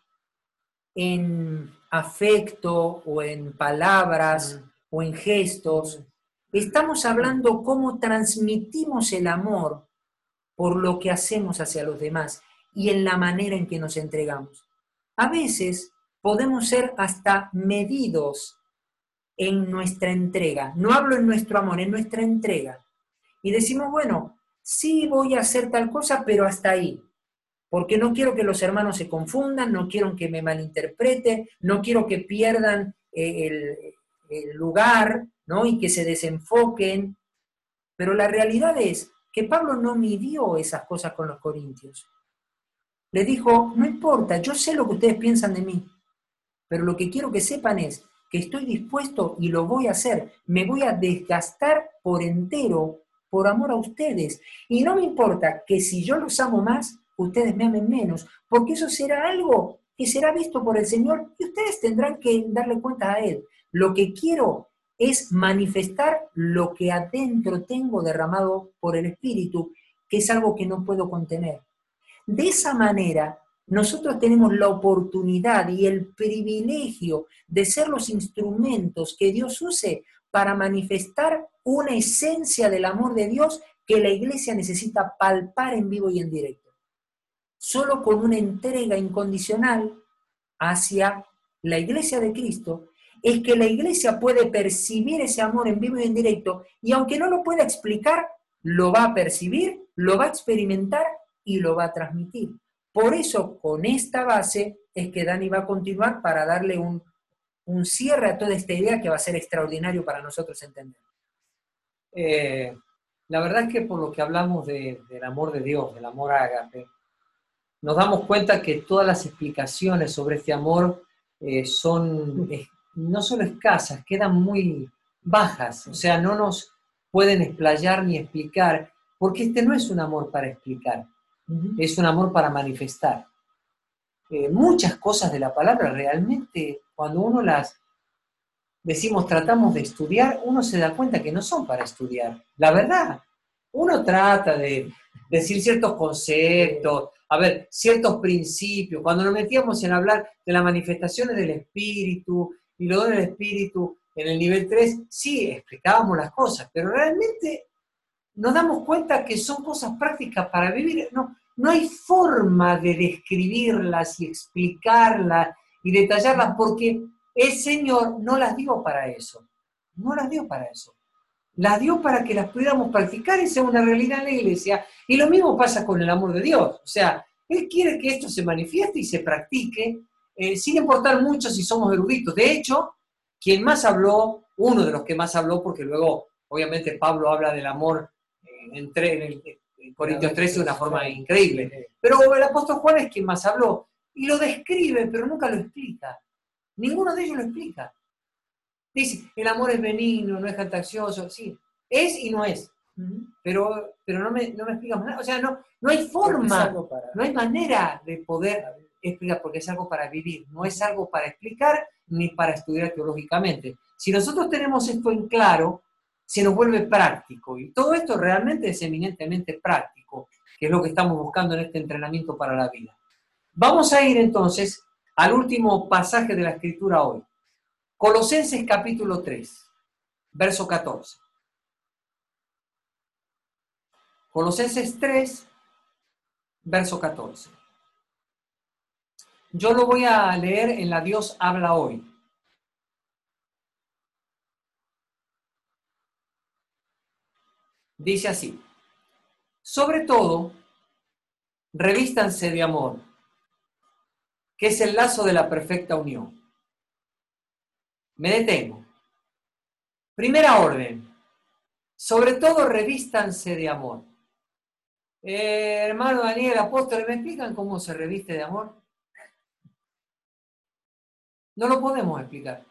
en afecto o en palabras mm. o en gestos. Estamos hablando cómo transmitimos el amor por lo que hacemos hacia los demás y en la manera en que nos entregamos. A veces podemos ser hasta medidos en nuestra entrega. No hablo en nuestro amor, en nuestra entrega. Y decimos, bueno, sí voy a hacer tal cosa, pero hasta ahí. Porque no quiero que los hermanos se confundan, no quiero que me malinterpreten, no quiero que pierdan el, el lugar, ¿no? Y que se desenfoquen. Pero la realidad es que Pablo no midió esas cosas con los corintios. Le dijo, no importa, yo sé lo que ustedes piensan de mí, pero lo que quiero que sepan es que estoy dispuesto y lo voy a hacer. Me voy a desgastar por entero por amor a ustedes. Y no me importa que si yo los amo más, ustedes me amen menos, porque eso será algo que será visto por el Señor y ustedes tendrán que darle cuenta a Él. Lo que quiero es manifestar lo que adentro tengo derramado por el Espíritu, que es algo que no puedo contener. De esa manera, nosotros tenemos la oportunidad y el privilegio de ser los instrumentos que Dios use para manifestar una esencia del amor de Dios que la iglesia necesita palpar en vivo y en directo. Solo con una entrega incondicional hacia la iglesia de Cristo es que la iglesia puede percibir ese amor en vivo y en directo, y aunque no lo pueda explicar, lo va a percibir, lo va a experimentar y lo va a transmitir. Por eso, con esta base, es que Dani va a continuar para darle un, un cierre a toda esta idea que va a ser extraordinario para nosotros entender.
Eh, la verdad es que por lo que hablamos de, del amor de Dios, del amor ágape, nos damos cuenta que todas las explicaciones sobre este amor eh, son eh, no solo escasas, quedan muy bajas, o sea, no nos pueden explayar ni explicar, porque este no es un amor para explicar.
Uh-huh.
Es un amor para manifestar. Eh, muchas cosas de la palabra realmente, cuando uno las decimos, tratamos de estudiar, uno se da cuenta que no son para estudiar. La verdad, uno trata de decir ciertos conceptos, a ver, ciertos principios. Cuando nos metíamos en hablar de las manifestaciones del Espíritu y lo del Espíritu en el nivel tres, sí, explicábamos las cosas, pero realmente nos damos cuenta que son cosas prácticas para vivir. No, no hay forma de describirlas y explicarlas y detallarlas porque el Señor no las dio para eso. No las dio para eso. Las dio para que las pudiéramos practicar y sea una realidad en la iglesia. Y lo mismo pasa con el amor de Dios. O sea, Él quiere que esto se manifieste y se practique, eh, sin importar mucho si somos eruditos. De hecho, quien más habló, uno de los que más habló, porque luego, obviamente, Pablo habla del amor eh, en, en, el, en Corintios trece de una forma increíble. Pero el apóstol Juan es quien más habló. Y lo describe, pero nunca lo explica. Ninguno de ellos lo explica. Dice, el amor es benigno, no es jactancioso. Sí, es y no es. Uh-huh. Pero, pero no me, no me explica más nada. O sea, no, no hay forma, para... no hay manera de poder explicar, porque es algo para vivir. No es algo para explicar ni para estudiar teológicamente. Si nosotros tenemos esto en claro, se nos vuelve práctico. Y todo esto realmente es eminentemente práctico, que es lo que estamos buscando en este entrenamiento para la vida. Vamos a ir entonces al último pasaje de la Escritura hoy. Colosenses capítulo tres, verso catorce. Colosenses tres, verso catorce. Yo lo voy a leer en la Dios habla hoy. Dice así: sobre todo, revístanse de amor, que es el lazo de la perfecta unión. Me detengo. Primera orden. Sobre todo, revístanse de amor. Eh, hermano Daniel, apóstol, ¿me explican cómo se reviste de amor? No lo podemos explicar.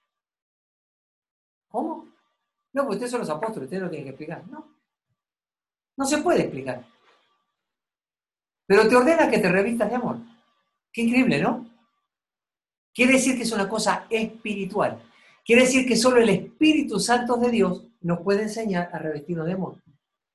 ¿Cómo? No, pues ustedes son los apóstoles, ustedes lo tienen que explicar. No. No se puede explicar. Pero te ordena que te revistas de amor. Qué increíble, ¿no? Quiere decir que es una cosa espiritual. Quiere decir que solo el Espíritu Santo de Dios nos puede enseñar a revestirnos de amor.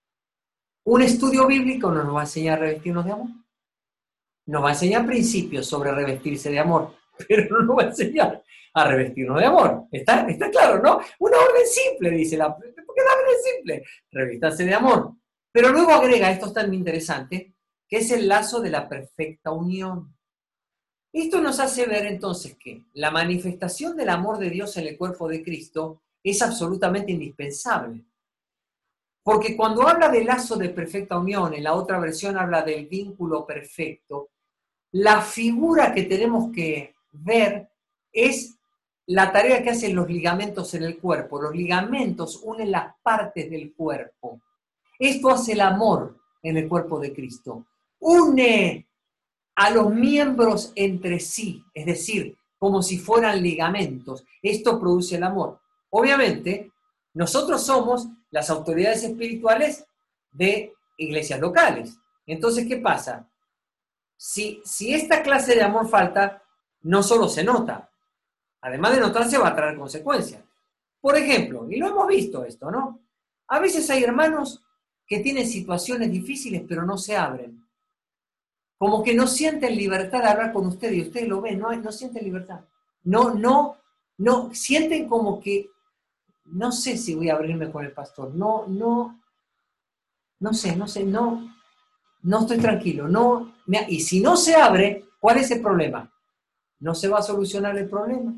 Un estudio bíblico no nos va a enseñar a revestirnos de amor. Nos va a enseñar principios sobre revestirse de amor, pero no nos va a enseñar a revestirnos de amor. ¿Está, está claro, no? Una orden simple, dice la... ¿Por qué la orden simple? Revistarse de amor. Pero luego agrega, esto es tan interesante, que es el lazo de la perfecta unión. Esto nos hace ver entonces que la manifestación del amor de Dios en el cuerpo de Cristo es absolutamente indispensable. Porque cuando habla del lazo de perfecta unión, en la otra versión habla del vínculo perfecto, la figura que tenemos que ver es la tarea que hacen los ligamentos en el cuerpo. Los ligamentos unen las partes del cuerpo. Esto hace el amor en el cuerpo de Cristo. Une a los miembros entre sí, es decir, como si fueran ligamentos. Esto produce el amor. Obviamente, nosotros somos las autoridades espirituales de iglesias locales. Entonces, ¿qué pasa? Si, si esta clase de amor falta, no solo se nota, además de notarse va a traer consecuencias. Por ejemplo, y lo hemos visto esto, ¿no? A veces hay hermanos que tienen situaciones difíciles, pero no se abren. Como que no sienten libertad de hablar con ustedes, y ustedes lo ven, no, no sienten libertad. No, no, no, sienten como que, no sé si voy a abrirme con el pastor, no, no, no sé, no sé, no, no estoy tranquilo, no, y si no se abre, ¿cuál es el problema? No se va a solucionar el problema,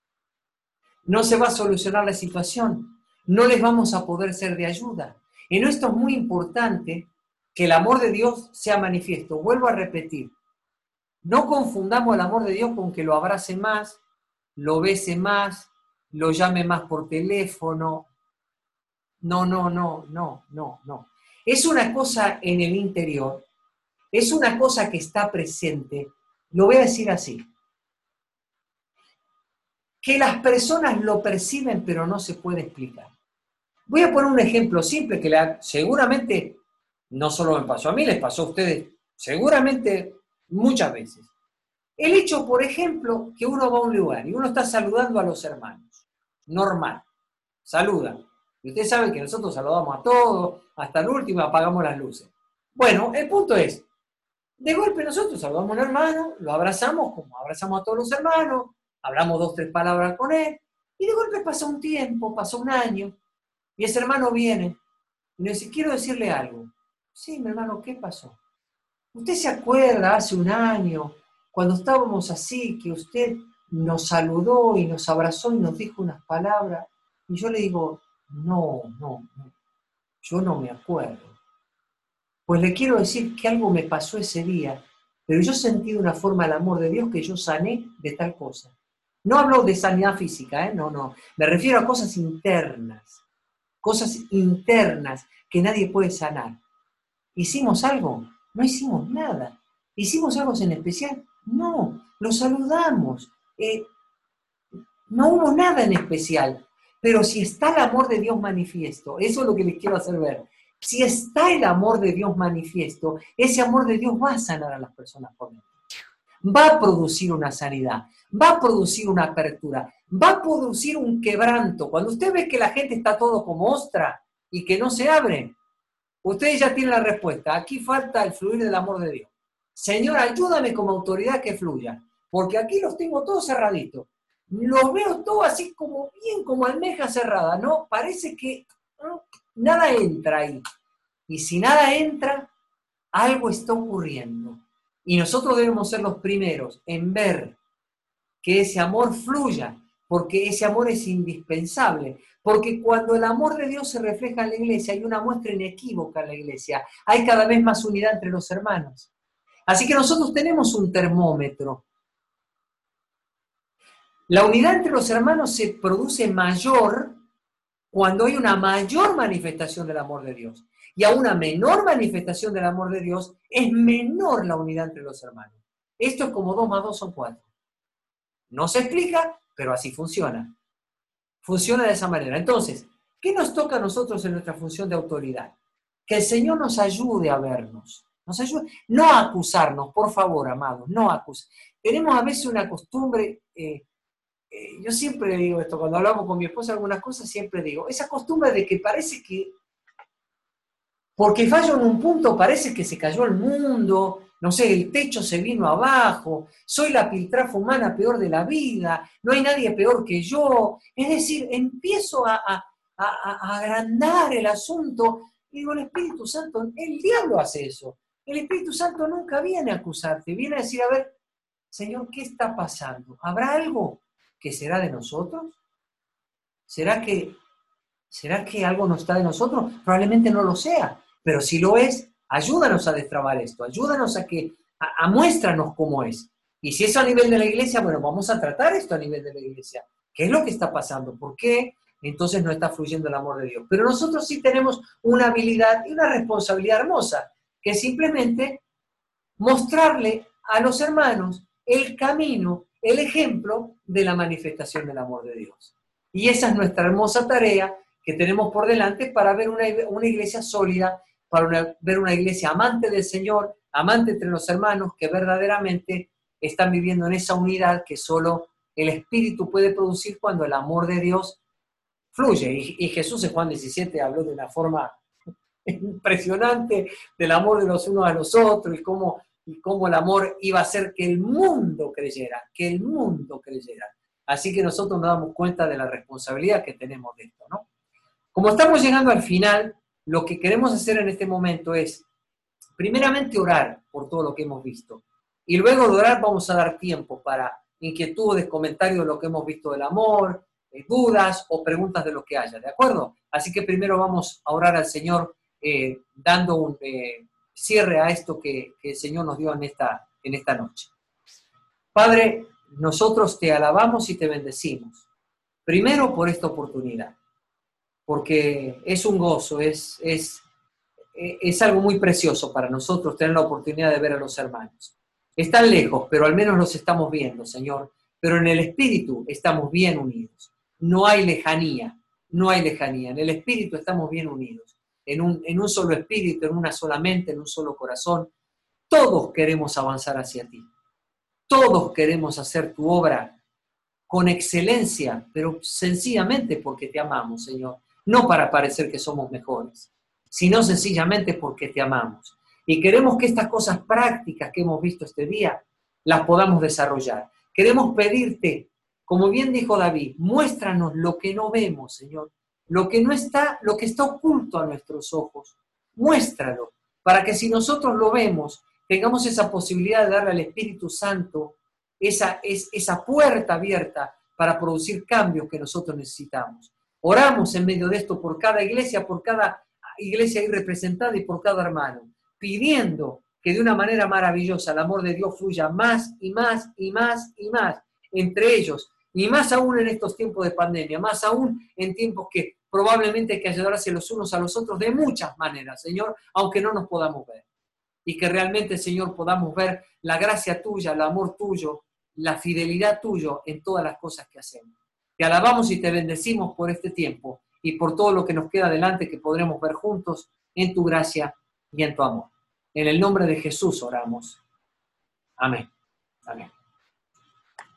no se va a solucionar la situación, no les vamos a poder ser de ayuda. En esto es muy importante que el amor de Dios sea manifiesto. Vuelvo a repetir, no confundamos el amor de Dios con que lo abrace más, lo bese más, lo llame más por teléfono. No, no, no, no, no, no. Es una cosa en el interior, es una cosa que está presente. Lo voy a decir así. Que las personas lo perciben, pero no se puede explicar. Voy a poner un ejemplo simple que la, seguramente no solo me pasó a mí, les pasó a ustedes seguramente muchas veces. El hecho, por ejemplo, que uno va a un lugar y uno está saludando a los hermanos, normal, saluda. Y usted sabe que nosotros saludamos a todos, hasta el último apagamos las luces. Bueno, el punto es, de golpe nosotros saludamos a un hermano, lo abrazamos como abrazamos a todos los hermanos, hablamos dos, tres palabras con él, y de golpe pasa un tiempo, pasa un año, y ese hermano viene y le dice, quiero decirle algo. Sí, mi hermano, ¿qué pasó? ¿Usted se acuerda hace un año, cuando estábamos así, que usted nos saludó y nos abrazó y nos dijo unas palabras? Y yo le digo, no, no, no, yo no me acuerdo. Pues le quiero decir que algo me pasó ese día, pero yo sentí de una forma el amor de Dios que yo sané de tal cosa. No hablo de sanidad física, ¿eh? no, no, me refiero a cosas internas, cosas internas que nadie puede sanar. ¿Hicimos algo? No hicimos nada. ¿Hicimos algo en especial? No, lo saludamos. Eh, no hubo nada en especial. Pero si está el amor de Dios manifiesto, eso es lo que les quiero hacer ver. Si está el amor de Dios manifiesto, ese amor de Dios va a sanar a las personas por dentro. Va a producir una sanidad, va a producir una apertura, va a producir un quebranto. Cuando usted ve que la gente está todo como ostra y que no se abre, usted ya tiene la respuesta. Aquí falta el fluir del amor de Dios. Señor, ayúdame como autoridad que fluya, porque aquí los tengo todos cerraditos. Los veo todos así como bien, como almeja cerrada, ¿no? Parece que ¿no? nada entra ahí. Y si nada entra, algo está ocurriendo. Y nosotros debemos ser los primeros en ver que ese amor fluya, porque ese amor es indispensable. Porque cuando el amor de Dios se refleja en la iglesia, hay una muestra inequívoca en la iglesia. Hay cada vez más unidad entre los hermanos. Así que nosotros tenemos un termómetro. La unidad entre los hermanos se produce mayor cuando hay una mayor manifestación del amor de Dios. Y a una menor manifestación del amor de Dios es menor la unidad entre los hermanos. Esto es como dos más dos son cuatro. No se explica, pero así funciona. Funciona de esa manera. Entonces, ¿qué nos toca a nosotros en nuestra función de autoridad? Que el Señor nos ayude a vernos. Nos ayude, no a acusarnos, por favor, amados, no a acusar. Tenemos a veces una costumbre, eh, eh, yo siempre digo esto, cuando hablamos con mi esposa algunas cosas, siempre digo, esa costumbre de que parece que, porque fallo en un punto, parece que se cayó el mundo, no sé, el techo se vino abajo, soy la piltrafa humana peor de la vida, no hay nadie peor que yo. Es decir, empiezo a, a, a, a agrandar el asunto y digo, el Espíritu Santo, el diablo hace eso. El Espíritu Santo nunca viene a acusarte, viene a decir, a ver, Señor, ¿qué está pasando? ¿Habrá algo que será de nosotros? ¿Será que, ¿Será que algo no está de nosotros? Probablemente no lo sea, pero si lo es, ayúdanos a destrabar esto, ayúdanos a que, a, a muéstranos cómo es. Y si es a nivel de la iglesia, bueno, vamos a tratar esto a nivel de la iglesia. ¿Qué es lo que está pasando? ¿Por qué entonces no está fluyendo el amor de Dios? Pero nosotros sí tenemos una habilidad y una responsabilidad hermosa, que es simplemente mostrarle a los hermanos el camino, el ejemplo de la manifestación del amor de Dios. Y esa es nuestra hermosa tarea que tenemos por delante para ver una, una iglesia sólida, para una, ver una iglesia amante del Señor, amante entre los hermanos, que verdaderamente están viviendo en esa unidad que solo el Espíritu puede producir cuando el amor de Dios fluye. Y, y Jesús en Juan diecisiete habló de una forma impresionante del amor de los unos a los otros y cómo, y cómo el amor iba a hacer que el mundo creyera, que el mundo creyera. Así que nosotros nos damos cuenta de la responsabilidad que tenemos de esto, ¿no? Como estamos llegando al final, lo que queremos hacer en este momento es, primeramente, orar por todo lo que hemos visto. Y luego de orar vamos a dar tiempo para inquietudes, comentarios de lo que hemos visto del amor, eh, dudas o preguntas de lo que haya, ¿de acuerdo? Así que primero vamos a orar al Señor eh, dando un eh, cierre a esto que, que el Señor nos dio en esta, en esta noche. Padre, nosotros te alabamos y te bendecimos. Primero por esta oportunidad, porque es un gozo, es, es, es algo muy precioso para nosotros tener la oportunidad de ver a los hermanos. Están lejos, pero al menos los estamos viendo, Señor. Pero en el Espíritu estamos bien unidos. No hay lejanía, no hay lejanía. En el Espíritu estamos bien unidos. En un, en un solo Espíritu, en una sola mente, en un solo corazón. todos queremos avanzar hacia ti. Todos queremos hacer tu obra con excelencia, pero sencillamente porque te amamos, Señor. No para parecer que somos mejores, sino sencillamente porque te amamos. Y queremos que estas cosas prácticas que hemos visto este día las podamos desarrollar. Queremos pedirte, como bien dijo David, muéstranos lo que no vemos, Señor. Lo que no está, lo que está oculto a nuestros ojos. Muéstralo, para que si nosotros lo vemos, tengamos esa posibilidad de darle al Espíritu Santo esa, es, esa puerta abierta para producir cambios que nosotros necesitamos. Oramos en medio de esto por cada iglesia, por cada iglesia ahí representada y por cada hermano, pidiendo que de una manera maravillosa el amor de Dios fluya más y más y más y más entre ellos, y más aún en estos tiempos de pandemia, más aún en tiempos que probablemente hay que ayudarse los unos a los otros de muchas maneras, Señor, aunque no nos podamos ver. Y que realmente, Señor, podamos ver la gracia tuya, el amor tuyo, la fidelidad tuya en todas las cosas que hacemos. Te alabamos y te bendecimos por este tiempo y por todo lo que nos queda adelante que podremos ver juntos en tu gracia y en tu amor. En el nombre de Jesús oramos. Amén. Amén.